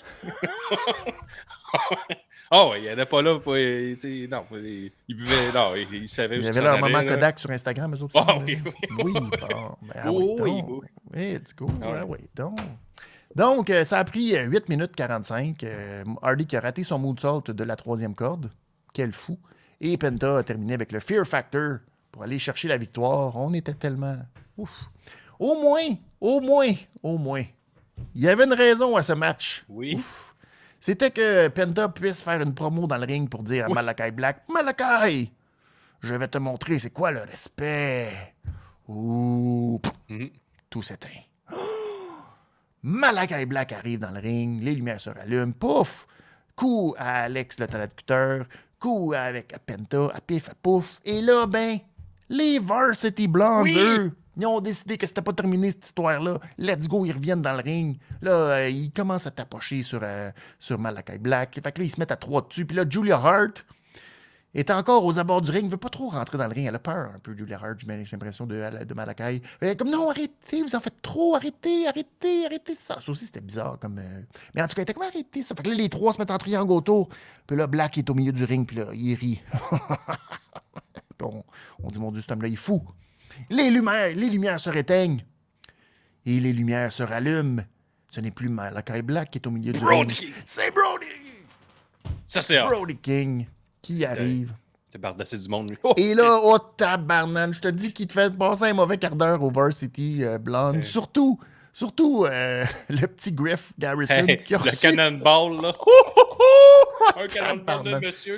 Oh oui, il n'était pas là pour. euh, tu sais, non, il, il buvait. Non, il, il savait où Il y ça avait s'en leur allait, moment là. Kodak sur Instagram, eux autres. Ah aussi, oui, là. oui, Oui, bon. Ben, ah Oui, oui, oui, donc. oui. Let's go. Ah ouais. Ah oui, donc. Donc, euh, ça a pris euh, huit minutes quarante-cinq. Euh, Hardy qui a raté son moonsault de la troisième corde. Quel fou. Et Penta a terminé avec le Fear Factor pour aller chercher la victoire. On était tellement... Ouf. Au moins, au moins, au moins. Il y avait une raison à ce match. Oui. Ouf. C'était que Penta puisse faire une promo dans le ring pour dire à Oui. Malakai Black, Malakai, je vais te montrer c'est quoi le respect. Ouh, Pouf. Mhm. Tout s'éteint. Malakai Black arrive dans le ring, les lumières se rallument, pouf, coup à Alex le traducteur, coup avec Penta, à pif, à pouf, et là, ben, les Varsity Blondes, Oui. eux, ils ont décidé que c'était pas terminé cette histoire-là. Let's go, ils reviennent dans le ring. Là, euh, ils commencent à tapocher sur, euh, sur Malakai Black. Fait que là, ils se mettent à trois dessus. Puis là, Julia Hart est encore aux abords du ring, veut pas trop rentrer dans le ring. Elle a peur un peu, Julia Hart, j'ai l'impression de, de Malakai. Elle est comme, non, arrêtez, vous en faites trop, arrêtez, arrêtez, arrêtez ça. Ça aussi, c'était bizarre. comme. Euh... Mais en tout cas, elle était comme, arrêtez ça. Fait que là, les trois se mettent en triangle autour. Puis là, Black est au milieu du ring, puis là, il rit. Puis on, on dit, mon Dieu, cet homme-là, il est fou. Les lumières, les lumières se réteignent. Et les lumières se rallument. Ce n'est plus Malakai Black qui est au milieu du Brody ring. King. C'est Brody! Ça, c'est hot. Brody King qui arrive. T'es bardassé du monde, lui. Oh, Et là, oh tabarnane, je te dis qu'il te fait passer un mauvais quart d'heure au Varsity euh, Blonde. Hey. Surtout, surtout euh, le petit Griff Garrison hey, qui a le reçu... cannonball, là. Un cannonball de tabarnak. monsieur.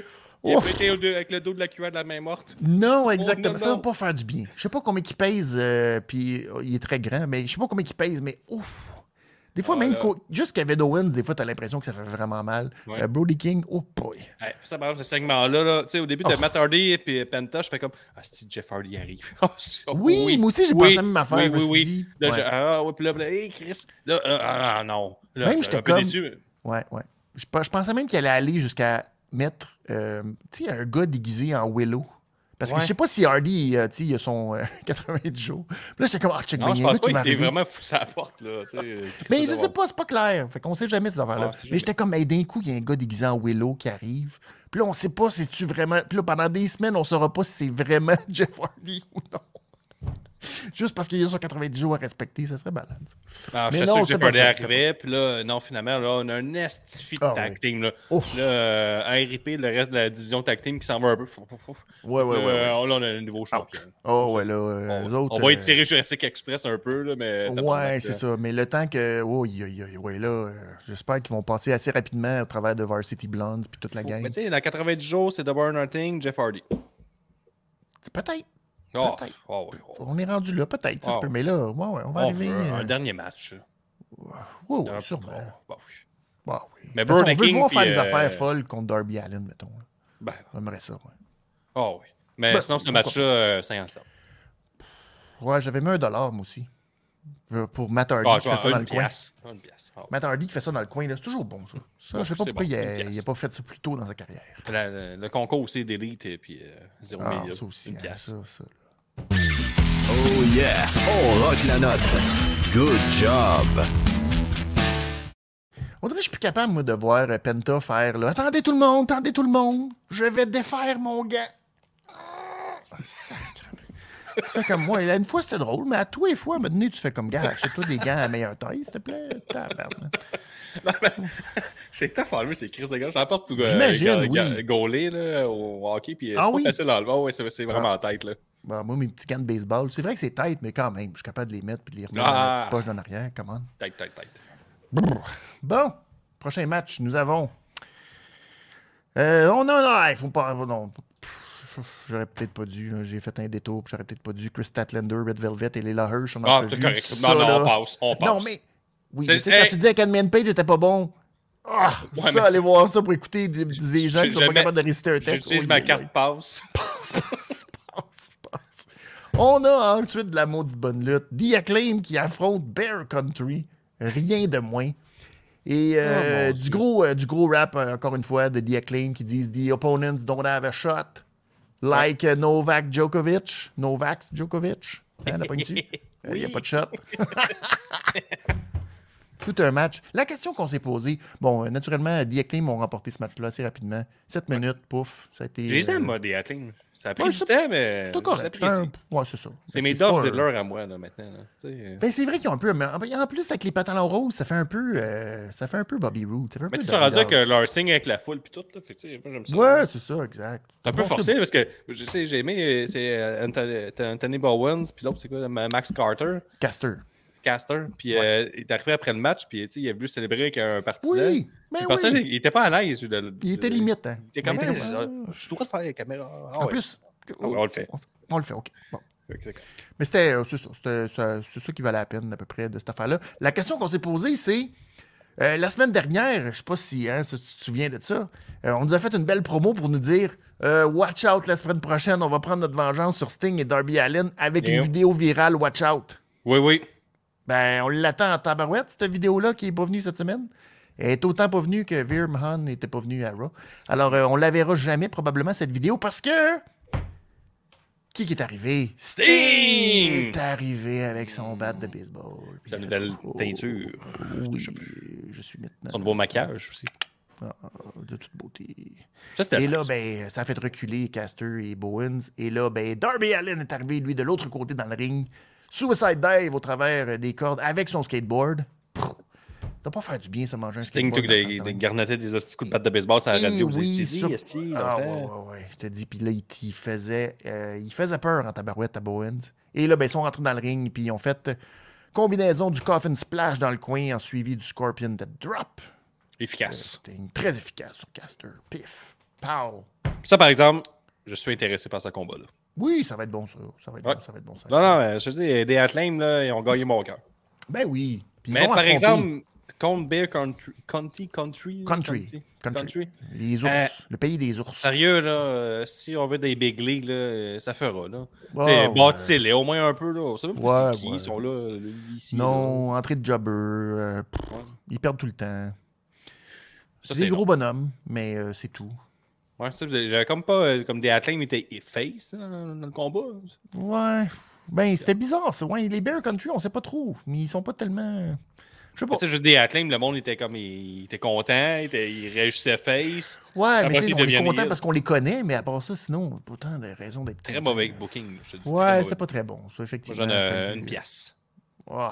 Il a pas été avec le dos de la cuillère de la main morte. Non, exactement. Oh, non, ça va non. pas faire du bien. Je sais pas combien il pèse, euh, puis euh, il est très grand, mais je sais pas combien il pèse, mais ouf. Des fois, Ah, même là. co- juste Kevin Owens, des fois, t'as l'impression que ça fait vraiment mal. Ouais. Euh, Brody King, oh boy. Ouais, ça, par exemple, ce segment-là, là, tu sais, au début, Oh. t'as Matt Hardy et puis Penta, je fais comme Ah, si Jeff Hardy arrive. Oh, c'est- oh, Oui, moi aussi, j'ai pensé à la même affaire, Oui, je me oui, suis oui. dit, Là, ouais. je- ah, ouais, puis là, puis là, hey, Chris. Là, euh, ah, non. Là, Même j'étais j'étais un peu comme- déçu. mais- Ouais, ouais. Je, pe- je pensais même qu'il allait aller jusqu'à mettre, euh, tu sais, un gars déguisé en Willow. Parce que Ouais. je sais pas si Hardy, euh, tu sais, il a son euh, quatre-vingt-dix jours. Puis là, j'étais comme, ah, check Non, bien, je il y a un pense gars qui pas va qu'il était arriver. vraiment fou à la porte, là. tu sais, euh, Mais Chris je sais Edwards. pas, c'est pas clair. Fait qu'on sait jamais ces affaires-là. Ouais, c'est Mais jamais. j'étais comme, hey, d'un coup, il y a un gars déguisé en Willow qui arrive. Puis là, on sait pas si tu vraiment. Puis là, pendant des semaines, on saura pas si c'est vraiment Jeff Hardy ou non. Juste parce qu'il y a son quatre-vingt-dix jours à respecter, ça serait malade. ça. Ah, Mais je non, sûr que c'était Jeff pas Hardy ça, c'était arrivait, puis là, non, finalement, là, on a un estifi de Ah, tag oui. team, là. Ouf. Là, euh, R I P, le reste de la division tag team qui s'en va un peu. Fouf, fouf, fouf. Ouais, ouais, Là, ouais. ouais. on- là, on a un nouveau champion. Oh, ouais, là, euh, On, eux autres. on va euh, étirer Jurassic Express un peu, là, mais... Ouais, tabarnak, c'est là. ça. Mais le temps que. Oh, y, y, y- ouais, là, euh, j'espère qu'ils vont passer assez rapidement au travers de Varsity Blondes puis toute la Faut- gang. Mais tu sais, dans quatre-vingt-dix jours, c'est Double or Nothing, Jeff Hardy. Peut-être. Oh, Peut-être. oh, oui, oh. On est rendu là, peut-être. ça se Oh. peut. Mais là, ouais, ouais, on va On arriver. veut un euh, dernier match. là. ouais, ouais, Un petit sûrement. trois. Bah oui. Bah, oui. Mais De toute façon, Brody on veut King voir faire puis, des euh, affaires folles contre Darby Allin, mettons. là. Ben, J'aimerais ça, ouais. oh oui. Mais Ben, sinon, ce pourquoi match-là, euh, cinquante-sept. Ouais, j'avais mis un dollar, moi aussi. Euh, Pour Matt Hardy Ah, qui fait ça dans une le coin. pièce. Une pièce. Ah, Matt Hardy qui fait ça dans le coin, là, c'est toujours bon, ça. Ça, Ouais, je sais pas c'est pourquoi bon, il, une a, pièce. il a pas fait ça plus tôt dans sa carrière. La- la- le concours aussi d'élite et puis euh, zéro Ah, million. ça aussi, Une hein, pièce. ça, ça. là. Oh yeah, on rock la note. Good job. On dirait que je suis plus capable, moi, de voir euh, Penta faire, là. Attendez tout le monde, attendez tout le monde. Je vais défaire mon gant. Ah, sacre. C'est comme moi. Une fois, c'était drôle, mais à tous les fois, à un moment donné, tu fais comme gars, achète-toi des gants à meilleure taille, s'il te plaît. Tabarnak. C'est tough à enlever, c'est Chris de gars. J'en porte pour J'imagine, oui. gauler là, au hockey, puis euh, c'est Ah pas oui? facile à enlever. Ah ouais, c'est c'est vraiment en tête. Là. Bon, moi, mes petits gants de baseball, c'est vrai que c'est tête, mais quand même, je suis capable de les mettre et de les remettre Ah. dans la petite poche d'en arrière. Comment? Tête, tête, tête. Bon, prochain match, nous avons. Euh, oh non, non, il faut pas. Non. Pff, J'aurais peut-être pas dû. là. J'ai fait un détour, puis j'aurais peut-être pas dû. Chris Statlander, Red Velvet et Leila Hirsch. On a Ah, pas c'est vu correct. ça, Non, non, là. on passe. On passe. Non, mais. Oui, C'est- mais tu sais, quand hey. tu disais qu'Admin Page était pas bon. Ah, Ouais, ça, mais aller c'est- voir ça pour écouter des, des gens J'ai qui sont pas jamais- capables de réciter un texte. J'utilise Oh, ma yeah, carte yeah. passe. Passe, passe, passe, passe. On a ensuite de la maudite bonne lutte. The Acclaim qui affronte Bear Country. Rien de moins. Et euh, Oh, mon du, Dieu. gros, euh, du gros rap, euh, encore une fois, de The Acclaim qui disent The opponents don't have a shot. Like uh, Novak Djokovic. Novak Djokovic. Hein, la pogne-tu? Il n'y a pas de shot. Tout un match. La question qu'on s'est posée, bon, euh, naturellement, The Acclaim ont remporté ce match-là assez rapidement. sept minutes, pouf. Ça a été. Je les aime, euh, moi, des Athlings. Ça a pris ouais, du c'est- temps, mais. C'est correct. C'est j'apprécie. un- ouais, c'est ça. C'est Ben, mes pas Dolph un- Ziggler à moi, là, maintenant. là. Tu sais, Ben, c'est vrai qu'ils ont un peu. mais En en plus, avec les pantalons roses, ça fait un peu. euh, ça fait un peu Bobby Roode. Ça fait un Mais peu tu te rendu Dog que Dogs. leur signe avec la foule puis tout, là. Fait que, tu sais, moi, j'aime ça. Ouais, c'est ça, exact. C'est un peu Bon, forcé parce que, je sais, j'ai aimé, c'est euh, Anthony, Anthony Bowens, puis l'autre, c'est quoi, Max Carter, Caster. Caster, puis euh, il est arrivé après le match, puis tu sais, il a voulu célébrer avec un partisan. Oui, mais Je pensais oui. qu'il était pas à l'aise. de- de- Il était limite, hein. Il était quand Il même. était comme- Je dois le faire avec la caméra. Ah, En ouais. plus. Ah ouais, on le fait. On, on le fait, OK. Bon. Ok, ok. Mais c'était. euh, c'est ça. C'était- ça- C'est ça qui valait la peine, à peu près, de cette affaire-là. La question qu'on s'est posée, c'est. euh, la semaine dernière, je sais pas si hein, si tu te souviens de ça, euh, on nous a fait une belle promo pour nous dire euh, Watch out la semaine prochaine, on va prendre notre vengeance sur Sting et Darby Allin avec Yeah. une vidéo virale Watch out. Oui, oui. Ben, on l'attend en tabarouette, cette vidéo-là qui est pas venue cette semaine. Elle est autant pas venue que Veer Mahan n'était pas venu à Raw. Alors, euh, on la verra jamais, probablement, cette vidéo, parce que. Qui qui est arrivé? Sting! est arrivé avec son bat de baseball. Puis Sa il a nouvelle fait, oh, teinture. Oui, Je sais je suis maintenant. Son nouveau maquillage aussi. Ah, de toute beauté. Ça, c'était Et là, nice. ben, ça a fait reculer Caster et Bowens. Et là, ben, Darby Allin est arrivé, lui, de l'autre côté dans le ring. Suicide dive au travers des cordes avec son skateboard. Pff, ça doit pas faire du bien, ça, manger un Sting skateboard. took dans la des, face de des ring. garnotés des hosties coups de batte de baseball sur la Eh radio. oui, Je t'ai sur- dit, esti, Ah, ouais, longtemps. ouais, ouais. Je te dis, puis là, il, il faisait, euh, il faisait peur en tabarouette à Bowens. Et là, ben, ils sont rentrés dans le ring, puis ils ont fait euh, combinaison du coffin splash dans le coin, en suivi du Scorpion Death Drop. Efficace. C'était une- très efficace sur Caster. Pif. Pow! Ça, par exemple, je suis intéressé par ce combat-là. Oui, ça va être bon, ça. Ça va être Ouais. bon, ça va être bon. Ça va être Non, bon. non, mais je te dis, des Atlames, là, ils ont gagné mon cœur. Ben oui. Puis ils Mais vont par affronter exemple, contre Bear Country, County, Country, Country. Country, Country. Country. Les ours. Euh, le pays des ours. Sérieux, là, euh, si on veut des big leagues, là, euh, ça fera, là. Ouais, T'sais, ouais. bâtissez-les au moins un peu, là. On sait même pas Ouais, c'est qui, ouais. ils sont là, là, ici. Non, entrée de jobber. euh, pff, Là. Ouais. Ils perdent tout le temps. Ça, C'est c'est des gros long. bonhommes, mais euh, c'est tout. Ouais, ça, j'avais comme pas, euh, comme des Atlames étaient face là, dans, dans le combat. Ouais. Ben, c'était bizarre, ça. Ouais, les Bear Country, on sait pas trop. Mais ils sont pas tellement. Je sais pas. Tu sais, juste des Atlames, le monde était comme, il, il était content, il, était, il réagissait face. Ouais, Après, mais tu sais, ils on est deviennent content heel. parce qu'on les connaît, mais à part ça, sinon, pas autant de raisons d'être Très content. mauvais booking, je te dis. très Ouais, mauvais. c'était pas très bon, ça, Moi, effectivement. j'en ai t'as euh, dit. une pièce. Oh.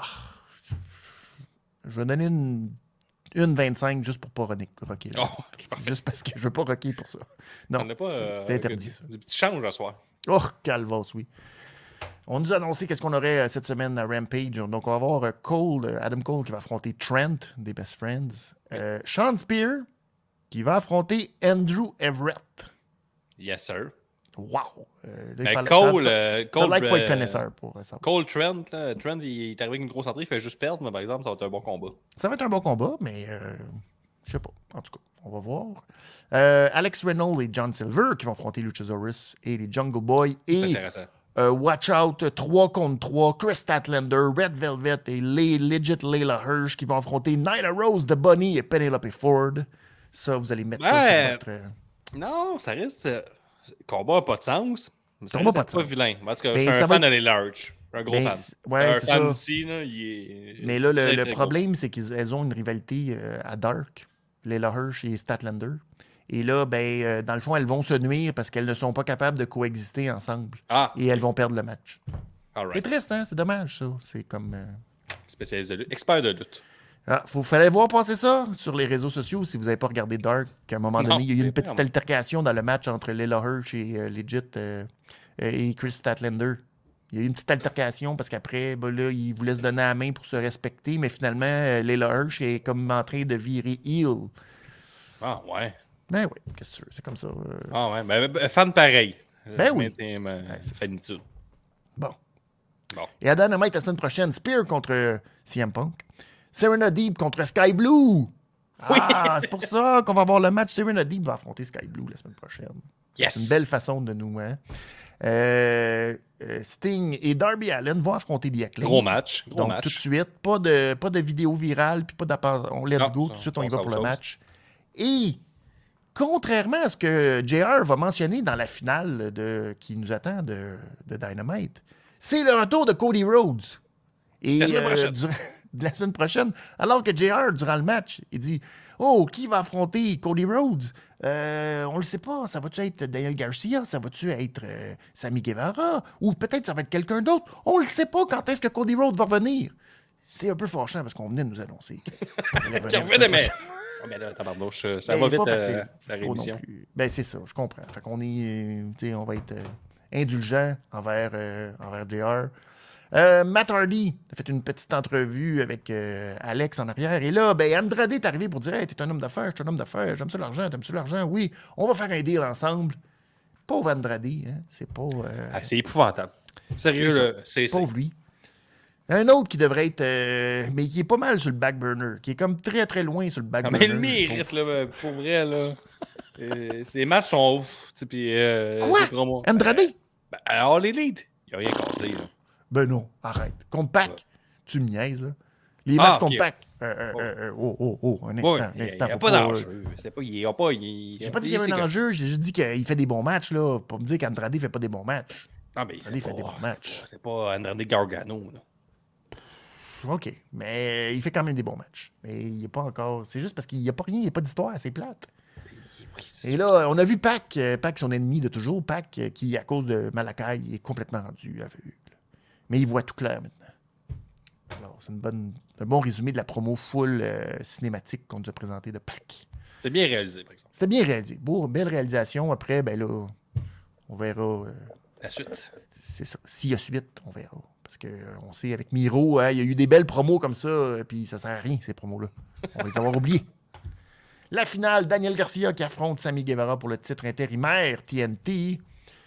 Je vais donner une, une vingt-cinq juste pour pas rocker. rocker, là. Oh, ok, parfait. Juste parce que je veux pas rocker pour ça. Non, On n'a pas. euh, c'était interdit, des- ça. Des petits changes à soir. Oh, calvos, oui. On nous a annoncé qu'est-ce qu'on aurait euh, cette semaine à Rampage. Donc, on va avoir euh, Cole, euh, Adam Cole qui va affronter Trent, des Best Friends. Euh, Sean Spear qui va affronter Andrew Everett. Yes, sir. Wow! Euh, là, il Mais fallait- Cole, ça, ça, euh, ça Cole, a l'air qu'il faut être euh, connaisseur pour euh, savoir. Cole Trent, là, Trent, il est arrivé avec une grosse entrée, il fait juste perdre, mais par exemple, ça va être un bon combat. Ça va être un bon combat, mais euh, je sais pas. En tout cas, on va voir. Euh, Alex Reynolds et John Silver qui vont affronter Luchasaurus et les Jungle Boy. C'est Et intéressant. euh, Watch Out, trois contre trois, Chris Statlander, Red Velvet et Les Legit Layla Hirsch qui vont affronter Nyla Rose, The Bunny et Penelope Ford. Ça, vous allez mettre ça Ouais. sur votre... euh, Non, ça reste. euh, combat n'a pas de sens. Mais ça Combat reste pas de pas sens. vilain. Parce que Ben, je suis ça un va fan être- de les large. Un gros Ben, fan. c'est- ouais, un c'est fan ça. ici, là, il est. Mais là, le, très, le très problème, c'est qu'elles ont une rivalité euh, à Dark, Layla Hirsch et Statlander. Et là, ben, euh, dans le fond, elles vont se nuire parce qu'elles ne sont pas capables de coexister ensemble. gros. Ah, Et elles vont perdre le match. all C'est right. triste, hein? C'est dommage, ça. C'est comme... euh, Spécialiste de lutte. Expert de lutte. Ah, faut, fallait voir passer ça sur les réseaux sociaux si vous n'avez pas regardé Dark. À un moment Non, donné, il y a eu j'ai une pas petite regardé. altercation dans le match entre Layla Hirsch et euh, Legit euh, euh, et Chris Statlander. Il y a eu une petite altercation parce qu'après, ben là, ils voulaient se donner la main pour se respecter, mais finalement, euh, Layla Hirsch est comme en train de virer heel. Ah, ouais. Ben oui, qu'est-ce que tu veux, c'est comme ça. euh. Ah, ouais. Ben, ben, fan pareil. Ben Je oui. maintiens ma c'est ça. fanitude. Bon. Bon. Et à Dynamite la semaine prochaine, Spear contre euh, C M Punk. Serena Deeb contre Sky Blue. Ah, c'est pour ça qu'on va avoir le match. Serena Deeb va affronter Sky Blue la semaine prochaine. Yes! C'est une belle façon de nous. Hein? Euh, euh, Sting et Darby Allin vont affronter The Acclaim. Gros match. Gros Donc, match. tout de suite, pas de, pas de vidéo virale, puis pas d'appart- on let's Non, go, ça, tout de suite, on on y va passe pour à le autre match. Et, contrairement à ce que J R va mentionner dans la finale de, qui nous attend de, de Dynamite, c'est le retour de Cody Rhodes. Et La semaine prochaine. durant- de la semaine prochaine, alors que J R, durant le match, il dit « Oh, qui va affronter Cody Rhodes? Euh, on le sait pas. Ça va-tu être Daniel Garcia? Ça va-tu être euh, Sammy Guevara? Ou peut-être ça va être quelqu'un d'autre? On le sait pas quand est-ce que Cody Rhodes va revenir. » C'était un peu fâchant parce qu'on venait de nous annoncer qu'il allait Qui revenir la revenait, semaine mais. prochaine. Ah, mais là, tabarnouche, euh, ça Ben, va c'est vite, pas euh, facile. la Pas non rémission. plus. Ben, c'est ça, je comprends. Fait qu'on est, euh, tu sais, on va être euh, indulgent envers, euh, envers J R. Euh, Matt Hardy a fait une petite entrevue avec euh, Alex en arrière. Et là, ben, Andrade est arrivé pour dire « Hey, t'es un homme d'affaires, je suis un homme d'affaires, j'aime ça l'argent, t'aimes ça l'argent? Oui, on va faire un deal ensemble. » Pauvre Andrade, hein? C'est pas... euh, Ah, c'est épouvantable. Sérieux, C'est ça. là, c'est. c'est- Pauvre lui. Un autre qui devrait être... euh, mais qui est pas mal sur le back burner, qui est comme très, très loin sur le back Ah, burner. mais il le mérite, là, pour vrai, là. Euh, Ces matchs sont ouf. tu sais, puis, euh, Quoi? c'est promos. Andrade? Ben, alors, les leads, il n'y a rien cassé, là. Ben non, arrête. Contre Pac, Ouais. tu me niaises, là. Les Ah, matchs ok. contre Pac. Euh, euh, euh, euh, oh, oh, oh, un instant, Ouais, un il n'y instant. a, faut pas pas, d'enjeu. C'était pas, il y a pas, il, J'ai pas dit qu'il y avait c'est un que- enjeu, j'ai juste dit qu'il fait des bons matchs, là. Pour me dire qu'Andrade fait pas des bons matchs. Non, mais Andrade c'est fait pas, des bons c'est matchs. pas- c'est pas Andrade Gargano, là. OK. Mais il fait quand même des bons matchs. Mais il n'est pas encore. C'est juste parce qu'il n'y a pas rien, il n'y a pas d'histoire, c'est plate. Et là, on a vu Pac, euh, Pac, son ennemi de toujours, Pac, euh, qui, à cause de Malakai, est complètement rendu aveugle. Mais il voit tout clair maintenant. Alors, c'est une bonne, un bon résumé de la promo full euh, cinématique qu'on nous a présenté de Pac. C'est bien réalisé, par exemple. C'était bien réalisé. Beau, belle réalisation. Après, ben là, on verra. euh, La suite. c'est ça. S'il y a suite, on verra. Parce qu'on sait, avec Miro, hein, il y a eu des belles promos comme ça, euh, puis ça sert à rien, ces promos-là. On va les avoir oubliés. La finale, Daniel Garcia qui affronte Sammy Guevara pour le titre intérimaire T N T.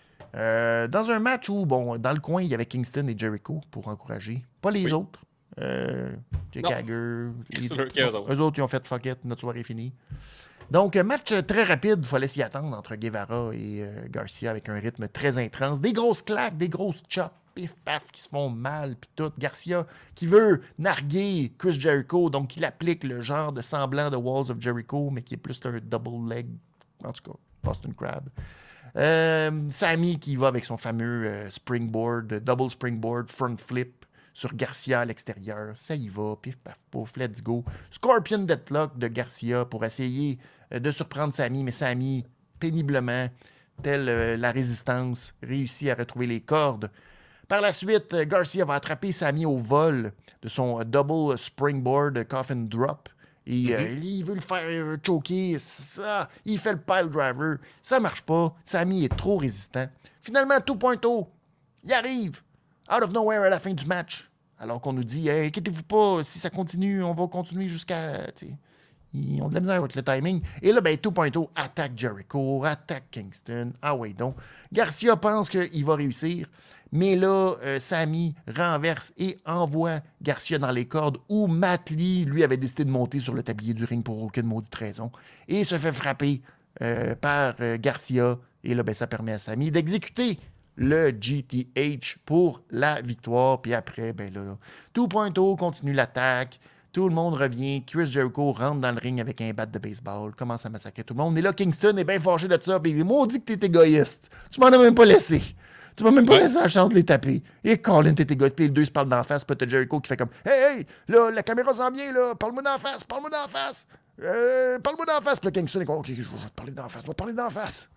Euh, dans un match où, bon, dans le coin, il y avait Kingston et Jericho pour encourager. Pas les oui. autres. Euh, Jake Hager. C'est sûr qu'eux autres. Eux autres, ils ont fait fuck it, notre soirée est finie. Donc, match très rapide, il fallait s'y attendre entre Guevara et euh, Garcia avec un rythme très intense. Des grosses claques, des grosses chops, pif paf, qui se font mal, puis tout. Garcia qui veut narguer Chris Jericho, donc il applique le genre de semblant de Walls of Jericho, mais qui est plus un double leg, en tout cas, Boston Crab. Euh, Sammy qui va avec son fameux euh, springboard, double springboard, front flip sur Garcia à l'extérieur. Ça y va, pif, paf, pouf, let's go. Scorpion Deathlock de Garcia pour essayer euh, de surprendre Sammy, mais Sammy, péniblement, telle euh, la résistance, réussit à retrouver les cordes. Par la suite, euh, Garcia va attraper Sammy au vol de son euh, double springboard coffin drop. Et euh, mm-hmm. il veut le faire euh, choquer. Ça, il fait le pile driver. Ça marche pas. Sammy est trop résistant. Finalement, two point oh, il arrive. Out of nowhere à la fin du match. Alors qu'on nous dit, hey, inquiétez-vous pas, si ça continue, on va continuer jusqu'à... T'sais, ils ont de la misère avec le timing. Et là, ben, two point oh attaque Jericho, attaque Kingston. Ah ouais, donc. Garcia pense qu'il va réussir. Mais là, euh, Sammy renverse et envoie Garcia dans les cordes où Matt Lee, lui, avait décidé de monter sur le tablier du ring pour aucune maudite raison. Et se fait frapper euh, par euh, Garcia. Et là, ben, ça permet à Sammy d'exécuter le G T H pour la victoire. Puis après, ben là, two point oh continue l'attaque. Tout le monde revient. Chris Jericho rentre dans le ring avec un bat de baseball. Commence à massacrer tout le monde. Et là, Kingston est bien fâché de ça. Puis il dit, maudit que t'es égoïste. Tu m'en as même pas laissé. Tu m'as même pas ouais. laissé la chance de les taper. Et Colin, t'es égoïste. Puis les deux se parlent d'en face. Puis t'as Jericho qui fait comme, hey, hey, là, la caméra s'en vient, là. Parle-moi d'en face. Parle-moi d'en face. Euh, parle-moi d'en face. Puis là, Kingston est comme, OK, je vais te parler d'en face. Je vais te parler d'en face.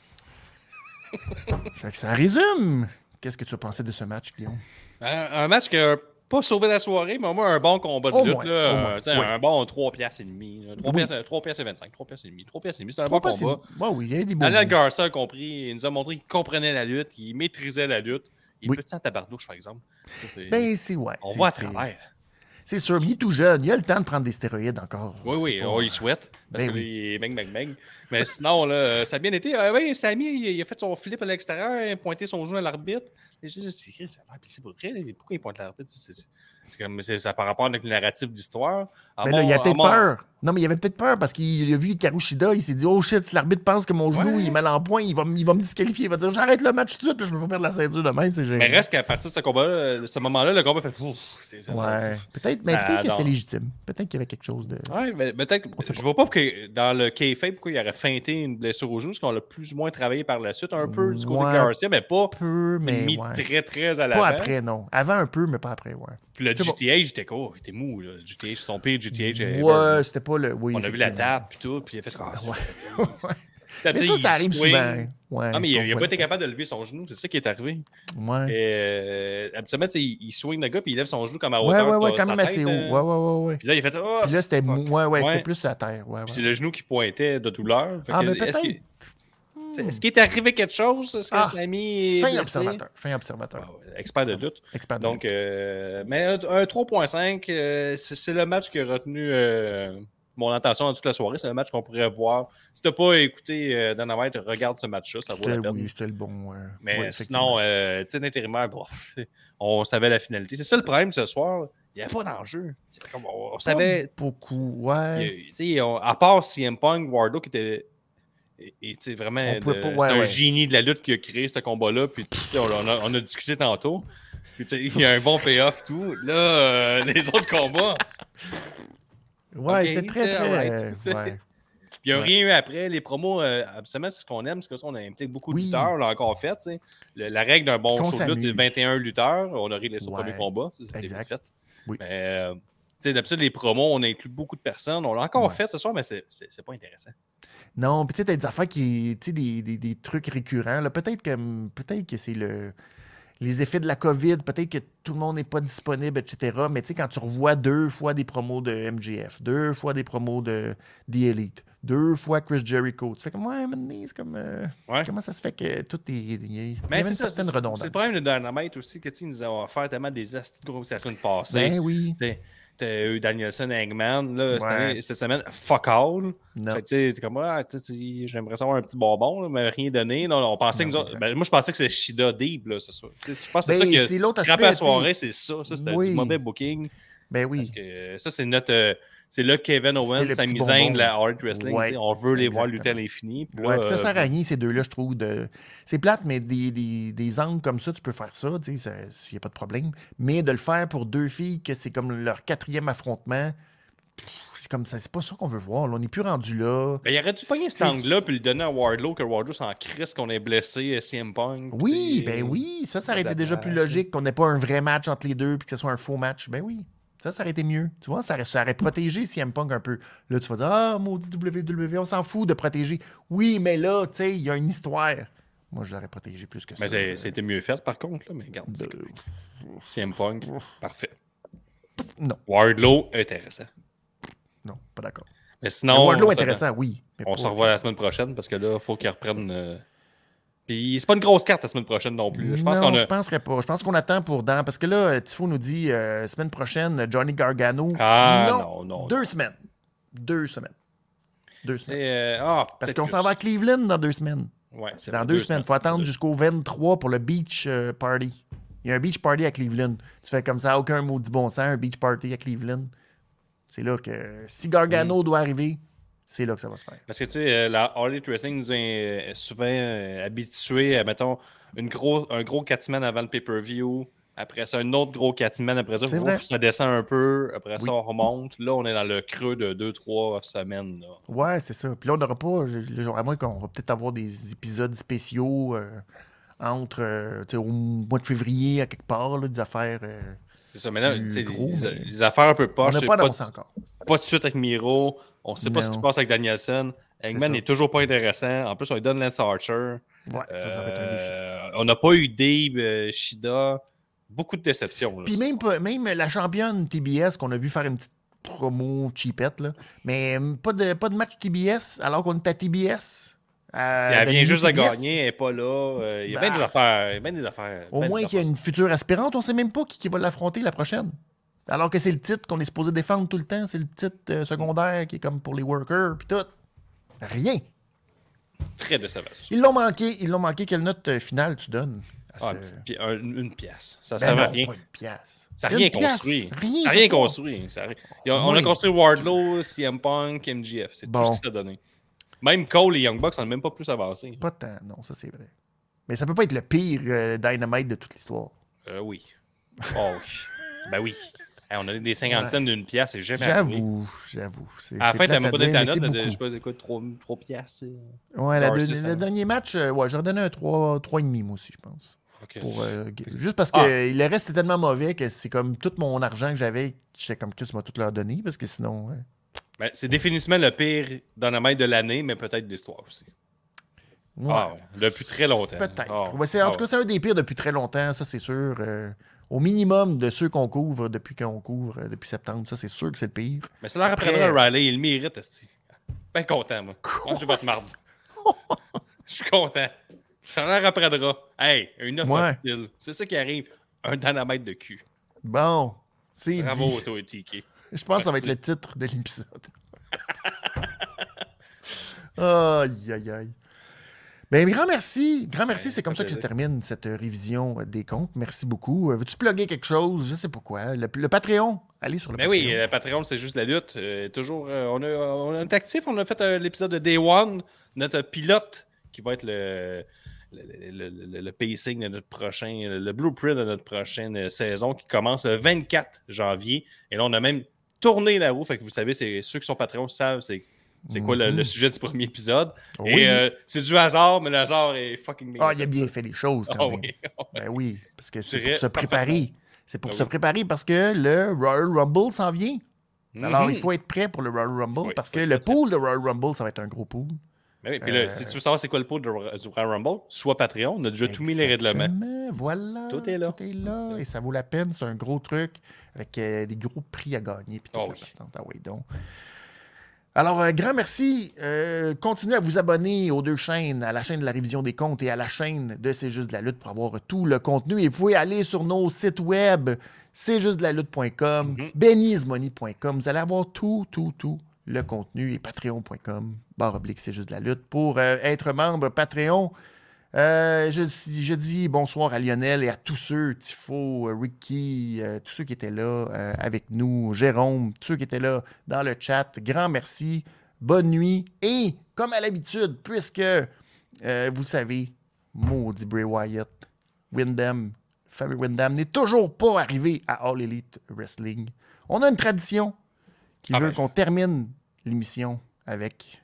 Fait que ça résume. Qu'est-ce que tu as pensé de ce match, Guillaume? Un, un match qui n'a pas sauvé la soirée, mais au moins un bon combat de au lutte. Moins, là, euh, oui. Un bon trois piastres et demi. trois piastres et vingt-cinq. trois piastres et demi. trois piastres et demi. C'était un bon combat. Ouais, oui, il y a des bons. Daniel Garcia a compris. Il nous a montré qu'il comprenait la lutte, qu'il maîtrisait la lutte. Il est oui. petit en tabardouche, par exemple. Ça, c'est... Ben, c'est ouais. On c'est, voit à c'est... travers. C'est sûr, mais il est tout jeune. Il a le temps de prendre des stéroïdes encore. Oui, oui, pas... on y souhaite. Parce ben que oui. là, il est bang, bang, bang. Mais sinon, là, ça a bien été. Euh, oui, Sammy, il a fait son flip à l'extérieur, il a pointé son genou à l'arbitre. Et j'ai dit, c'est ça va c'est pour vrai. Pourquoi il pointe l'arbitre? C'est, c'est, c'est comme, c'est, c'est par rapport avec le narratif d'histoire. Mais là, il a peut-être peur. Non, mais il avait peut-être peur parce qu'il a vu Karushida, il s'est dit, oh shit, si l'arbitre pense que mon genou ouais. il est mal en point, il va, il va me disqualifier. Il va dire, j'arrête le match tout de suite, puis je peux pas perdre la ceinture de même. C'est gênant. Mais reste qu'à partir de ce combat-là, de ce moment-là, le combat fait ouf. C'est, c'est, ouais. Peut-être, mais peut-être que c'était légitime. Peut-être qu'il y avait quelque chose de. Ouais, mais peut-être. Je vois pas que dans le kayfabe pourquoi il aurait feinté une blessure au genou, parce qu'on l'a plus ou moins travaillé par la suite, un peu du côté ouais, de Garcia, mais pas peu, mais mis ouais. très, très à l'avant. Pas après, non. Avant un peu, mais pas après, ouais. Puis le G T H, il était quoi? Il était mou, là. G T H, son pire G T H. Ouais, c'était pas le. Oui, on a vu la tape, puis tout, puis il a fait. Oh, ouais. Mais ça, ça arrive swing. souvent. Ouais, non, mais il n'a pas été capable de lever son genou, c'est ça qui est arrivé. Ouais. Et, euh, habituellement, il, il swing le gars, puis il lève son genou comme à ouais, hauteur. Ouais, ouais, ouais, quand même assez haut. Ouais, ouais, ouais, ouais. Puis là, il a fait. Oh, puis là, c'était, ouais, ouais, c'était plus sur la terre. Ouais, ouais. C'est le genou qui pointait de douleur. Ah, mais peut-être. Est-ce qu'il est arrivé quelque chose? Est-ce que ah, Sammy est fin observateur. Fin observateur. Ah, expert de lutte. Expert de Donc, euh, mais un, un trois point cinq, euh, c'est, c'est le match qui a retenu euh, mon attention toute la soirée. C'est le match qu'on pourrait voir. Si tu n'as pas écouté euh, Dynamite, regarde ce match-là. Ça vaut la peine. Oui, c'était le bon. Euh, mais ouais, sinon, euh, tu sais, l'intérimaire, bon, on savait la finalité. C'est ça le problème ce soir. Il n'y avait pas d'enjeu. Comme, on, on savait. Beaucoup, ouais. Tu sais, à part C M Punk, Wardlow qui était. Et, et tu sais, vraiment, de, pas, ouais, c'est un ouais. génie de la lutte qui a créé ce combat-là. Puis on a, on a discuté tantôt. Puis il y a un bon payoff, tout. Là, euh, les autres combats. Ouais, okay, c'était très, très. Right, euh, ouais. Puis il n'y a ouais. rien eu après. Les promos, euh, absolument, c'est ce qu'on aime. C'est que ça, on a impliqué beaucoup de oui. lutteurs. On l'a encore fait. Le, la règle d'un bon show de lutte, c'est vingt et un lutteurs. On a réglé ça pour le combat. C'était exact. Fait. Oui. Mais, euh, d'habitude, les promos, on inclut beaucoup de personnes. On l'a encore ouais. fait ce soir, mais c'est, c'est, c'est pas intéressant. Non, puis tu sais, t'as des affaires qui. Tu sais, des, des, des trucs récurrents. Là. Peut-être, que, peut-être que c'est le. Les effets de la COVID, peut-être que tout le monde n'est pas disponible, et cetera. Mais tu sais, quand tu revois deux fois des promos de M J F, deux fois des promos de The Elite, deux fois Chris Jericho, tu fais comme, ouais, mais c'est comme. Euh, ouais. Comment ça se fait que tout est. Il y a mais une c'est certaine ça, redondance. C'est le problème de Dynamite aussi, que tu nous a offert tellement des astuces de gros la semaine passée. Ben oui. T'sais, t'as eu Danielson et Hangman. Là, cette, Ouais. année, cette semaine, fuck all. Non. Fait que, tu sais, t'es comme, ah, tu sais, j'aimerais savoir un petit bonbon, là, mais rien donné. Non, on pensait Non, que nous autres- exact. ben, moi, je pensais que c'était Shida Deep, là, c'est ça. Tu sais, je pense que c'est Ben, ça que c'est l'autre scraper la aspect, soirée, tu sais. c'est ça. Ça, c'était Oui. du mauvais booking. Ben oui. Parce que euh, ça, c'est notre. euh, c'est là que Kevin C'était Owens, le Sami petit Zayn bonbon. de la Hard Wrestling. Ouais, tu sais, on veut les voir lutter à exactement. l'infini. Puis Ouais, là, puis ça euh, sert à rien, ces deux-là, je trouve. De... C'est plate, mais des, des, des angles comme ça, tu peux faire ça, tu sais, il n'y a pas de problème. Mais de le faire pour deux filles, que c'est comme leur quatrième affrontement, pff, c'est comme ça, c'est pas ça qu'on veut voir. Là. On n'est plus rendu là. Ben, il aurait dû pogner cet C'est- angle-là puis le donner à Wardlow, que Wardlow s'en crisse qu'on ait blessé euh, C M Punk. Oui, tu sais. ben oui, ça, ça aurait été déjà plus Blablabla. logique qu'on n'ait pas un vrai match entre les deux puis que ce soit un faux match. Ben oui, ça, ça aurait été mieux. Tu vois, ça aurait, ça aurait protégé C M Punk un peu. Là, tu vas dire, ah, maudit W W E, on s'en fout de protéger. Oui, mais là, tu sais, il y a une histoire. Moi, je l'aurais protégé plus que ça. Mais c'est- c'était mieux fait, par contre. Là, mais regarde, c'est Ben, correct. C M Punk, parfait. non, Wardlow, intéressant. non, pas d'accord. Mais Le sinon, Wardlow on intéressant, oui. mais On pas- se revoit la semaine prochaine parce que là, il faut qu'il reprenne. euh, Puis c'est pas une grosse carte la semaine prochaine non plus. Je pense non, qu'on a. je penserais pas. Je pense qu'on attend pour dans. Parce que là, Tifo nous dit euh, semaine prochaine, Johnny Gargano. Ah, non, non, non, Deux non. semaines. Deux semaines. Deux semaines. C'est, euh, ah, Parce peut-être qu'on que- s'en va à Cleveland dans deux semaines. Ouais, c'est Dans vrai, deux, semaines. Il faut attendre Deux- jusqu'au vingt-trois pour le beach euh, party. Il y a un beach party à Cleveland. Tu fais comme ça, aucun maudit bon sens, un beach party à Cleveland. C'est là que si Gargano Mm. doit arriver, c'est là que ça va se faire. Parce que tu sais, euh, la All Elite Wrestling nous a euh, souvent euh, habitués à, mettons, une gros, un gros quatre semaines avant le pay-per-view. Après ça, un autre gros quatre semaines. Après ça, C'est ouf, vrai. ça descend un peu. Après ça, Oui. on remonte. Là, on est dans le creux de deux trois semaines. Là. Ouais, c'est ça. Puis là, on n'aura pas, je- je- à moins qu'on va peut-être avoir des épisodes spéciaux euh, entre, euh, tu sais, au mois de février, à quelque part, là, des affaires. euh, C'est ça. Mais là, Plus tu sais, gros, les, mais- les affaires un peu on poches. n'a c'est pas pas, annoncé encore. pas de suite avec Miro. On sait pas ce qui Non. se passe avec Danielson. Eggman ça. n'est toujours pas intéressant. En plus, on lui donne Lance Archer. Ouais, ça, ça va être un défi. Euh, on n'a pas eu Dave, euh, Shida. Beaucoup de déceptions. là, Puis ça. même, pas- même la championne T B S qu'on a vu faire une petite promo cheapette, là, mais euh, pas de, pas de match T B S alors qu'on est à T B S. euh, elle de vient Mini juste de T B S. gagner, elle n'est pas là. euh, Il y a Bah. bien des affaires. Il y a bien des affaires. Au bien moins des qu'il y a affaires. une future aspirante, on sait même pas qui, qui va l'affronter la prochaine. Alors que c'est le titre qu'on est supposé défendre tout le temps, c'est le titre euh, secondaire qui est comme pour les workers, puis tout. Rien. Très décevant. ça. Ils l'ont manqué, ils l'ont manqué. Quelle note euh, finale tu donnes à Ah, ce- une, petite pi- un- une pièce. Ça ne Ben sert à non, rien. pas une pièce. Ça n'a Une rien pièce, construit. Rien, Ça n'a ce rien soir. construit. Ça a rien- Et on, on a Oui. construit Wardlow, C M Punk, M J F. C'est Bon. tout ce que ça a donné. Même Cole et Young Bucks n'ont même pas plus avancé. Pas tant, non, ça c'est vrai. Mais ça peut pas être le pire euh, Dynamite de toute l'histoire. Euh, oui. Oh oui. Ben oui. Hey, on a des cinquante Ouais. cents d'une pièce, c'est jamais arrivé. J'avoue, j'avoue. C'est- À la c'est fin, plate t'as même à pas dire, donné ta mais note c'est de, beaucoup. je sais pas, de quoi, trois piastres. c'est- Ouais, la Darcy, deux- ça- le dernier match, euh, ouais, j'aurais donné un trois virgule cinq moi aussi, je pense. Ok. Pour, euh, g- juste parce que Ah. le reste était tellement mauvais que c'est comme tout mon argent que j'avais, j'étais comme Chris m'a tout leur donné parce que sinon. ouais. Ben, c'est définitivement le pire Dynamite de l'année, mais peut-être de l'histoire aussi. Ouais, Ah, ouais. Depuis très longtemps. peut-être. Ah, Ouais, c'est- en ah, tout cas, c'est un des pires depuis très longtemps, ça c'est sûr. Euh, au minimum de ceux qu'on couvre depuis qu'on couvre euh, depuis septembre, ça c'est sûr que c'est le pire. Mais ça leur apprendra à Riley, il le mérite, esti. Ben content, moi. Moi, je vais te marde. Je suis content. Ça leur apprendra. Hey, une offre Ouais. hostile. C'est ça qui arrive. Un dynamite de cul. Bon, c'est Bravo, dit. toi, T K. Je pense que ça va être le titre de l'épisode. Aïe, aïe, aïe. Ben, grand merci. Grand merci. Ouais, C'est comme ça ça fait que je termine cette euh, révision euh, des comptes. Merci beaucoup. Euh, Veux-tu plugger quelque chose? Je sais pas quoi. Le, le Patreon. Allez sur le Mais Patreon. oui, le Patreon, c'est juste la lutte. Euh, toujours, euh, on, a, on est actif. On a fait euh, l'épisode de Day One. Notre pilote qui va être le, le, le, le- le pacing de notre prochain, le blueprint de notre prochaine euh, saison qui commence le vingt-quatre janvier. Et là, on a même tourné la roue. Fait que vous savez, c'est, ceux qui sont Patreon savent c'est, c'est quoi le, le sujet du premier épisode. Oui. Et euh, c'est du hasard, mais le hasard est fucking bien. Ah, il a fait. bien fait les choses quand Ah même. oui. Ben oui, parce que c'est Dirais pour se préparer. C'est pour Ben se oui. préparer parce que le Royal Rumble s'en vient. Alors, Mhm. il faut être prêt pour le Royal Rumble Oui, parce faut que être le prêt. pool de Royal Rumble, ça va être un gros pool. Ben oui, puis là, Euh, si tu veux savoir c'est quoi le pot de, du Royal Rumble, soit Patreon, on a déjà tout mis les règlements. Exactement, voilà. Tout est là. Tout est là. Et ça vaut la peine. C'est un gros truc avec euh, des gros prix à gagner. Puis toute Ah la oui. patente. Ah oui, donc. Alors, euh, grand merci. Euh, continuez à vous abonner aux deux chaînes, à la chaîne de la révision des comptes et à la chaîne de C'est juste de la lutte pour avoir tout le contenu. Et vous pouvez aller sur nos sites web, c'est juste de la lutte point com, Mm-hmm. benny is money point com. Vous allez avoir tout, tout, tout le contenu et patreon point com, barre oblique, c'est juste de la lutte. Pour euh, être membre Patreon, euh, je, je dis bonsoir à Lionel et à tous ceux, Tifo, euh, Ricky, euh, tous ceux qui étaient là euh, avec nous, Jérôme, tous ceux qui étaient là dans le chat. Grand merci, bonne nuit. Et comme à l'habitude, puisque euh, vous savez, maudit Bray Wyatt, Windham, fameux Windham n'est toujours pas arrivé à All Elite Wrestling. On a une tradition qui Ah veut ben, qu'on termine l'émission avec...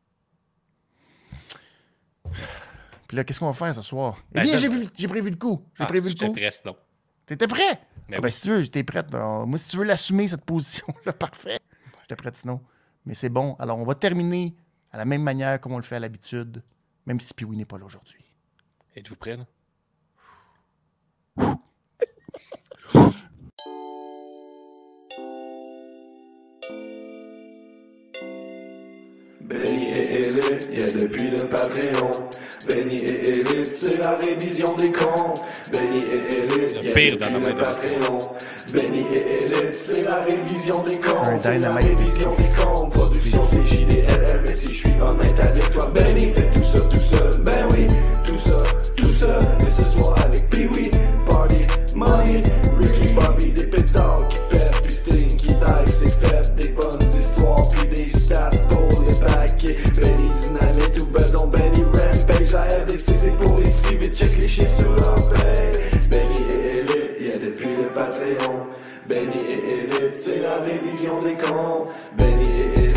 Puis là, qu'est-ce qu'on va faire ce soir? Eh Ben, bien, ben, j'ai, vu- j'ai prévu le coup. J'ai Ah, prévu si le coup. j'étais prêt, sinon. T'étais prêt? Ben Ah ben, oui. si tu veux, j'étais prête. Alors, moi, si tu veux l'assumer, cette position-là, parfait. J'étais prête sinon. Mais c'est bon. Alors, on va terminer à la même manière comme on le fait à l'habitude, même si Pee-Wee n'est pas là aujourd'hui. Êtes-vous prêts, là? Benny et Elite, yeah, depuis le Patreon. Benny et Elite, c'est la révision des comptes. Benny et Elite, Le yeah, pire depuis dans le la main Patreon. Benny et Elite, c'est la révision des comptes. Un C'est la dynamite. révision des comptes. Production c'est J D L L, mais si je suis honnête avec toi, Benny fait tout ça tout seul. Ben oui, tout ça, tout seul. Et ce soir avec Pee-Wee, Party, Money, Ricky Bobby, des pétards qui pètent, puis Sting qui dice, des fêtes, des bonnes histoires, puis des stats pour les backer. Benny Dynamite ou Bedon, Benny Rampage, la R D C c'est pour les petits, vite check les chiffres sur leur paye. Benny et Elite, yeah, depuis le Patreon. Benny et Elite, c'est la révision des comptes. Benny et Elite.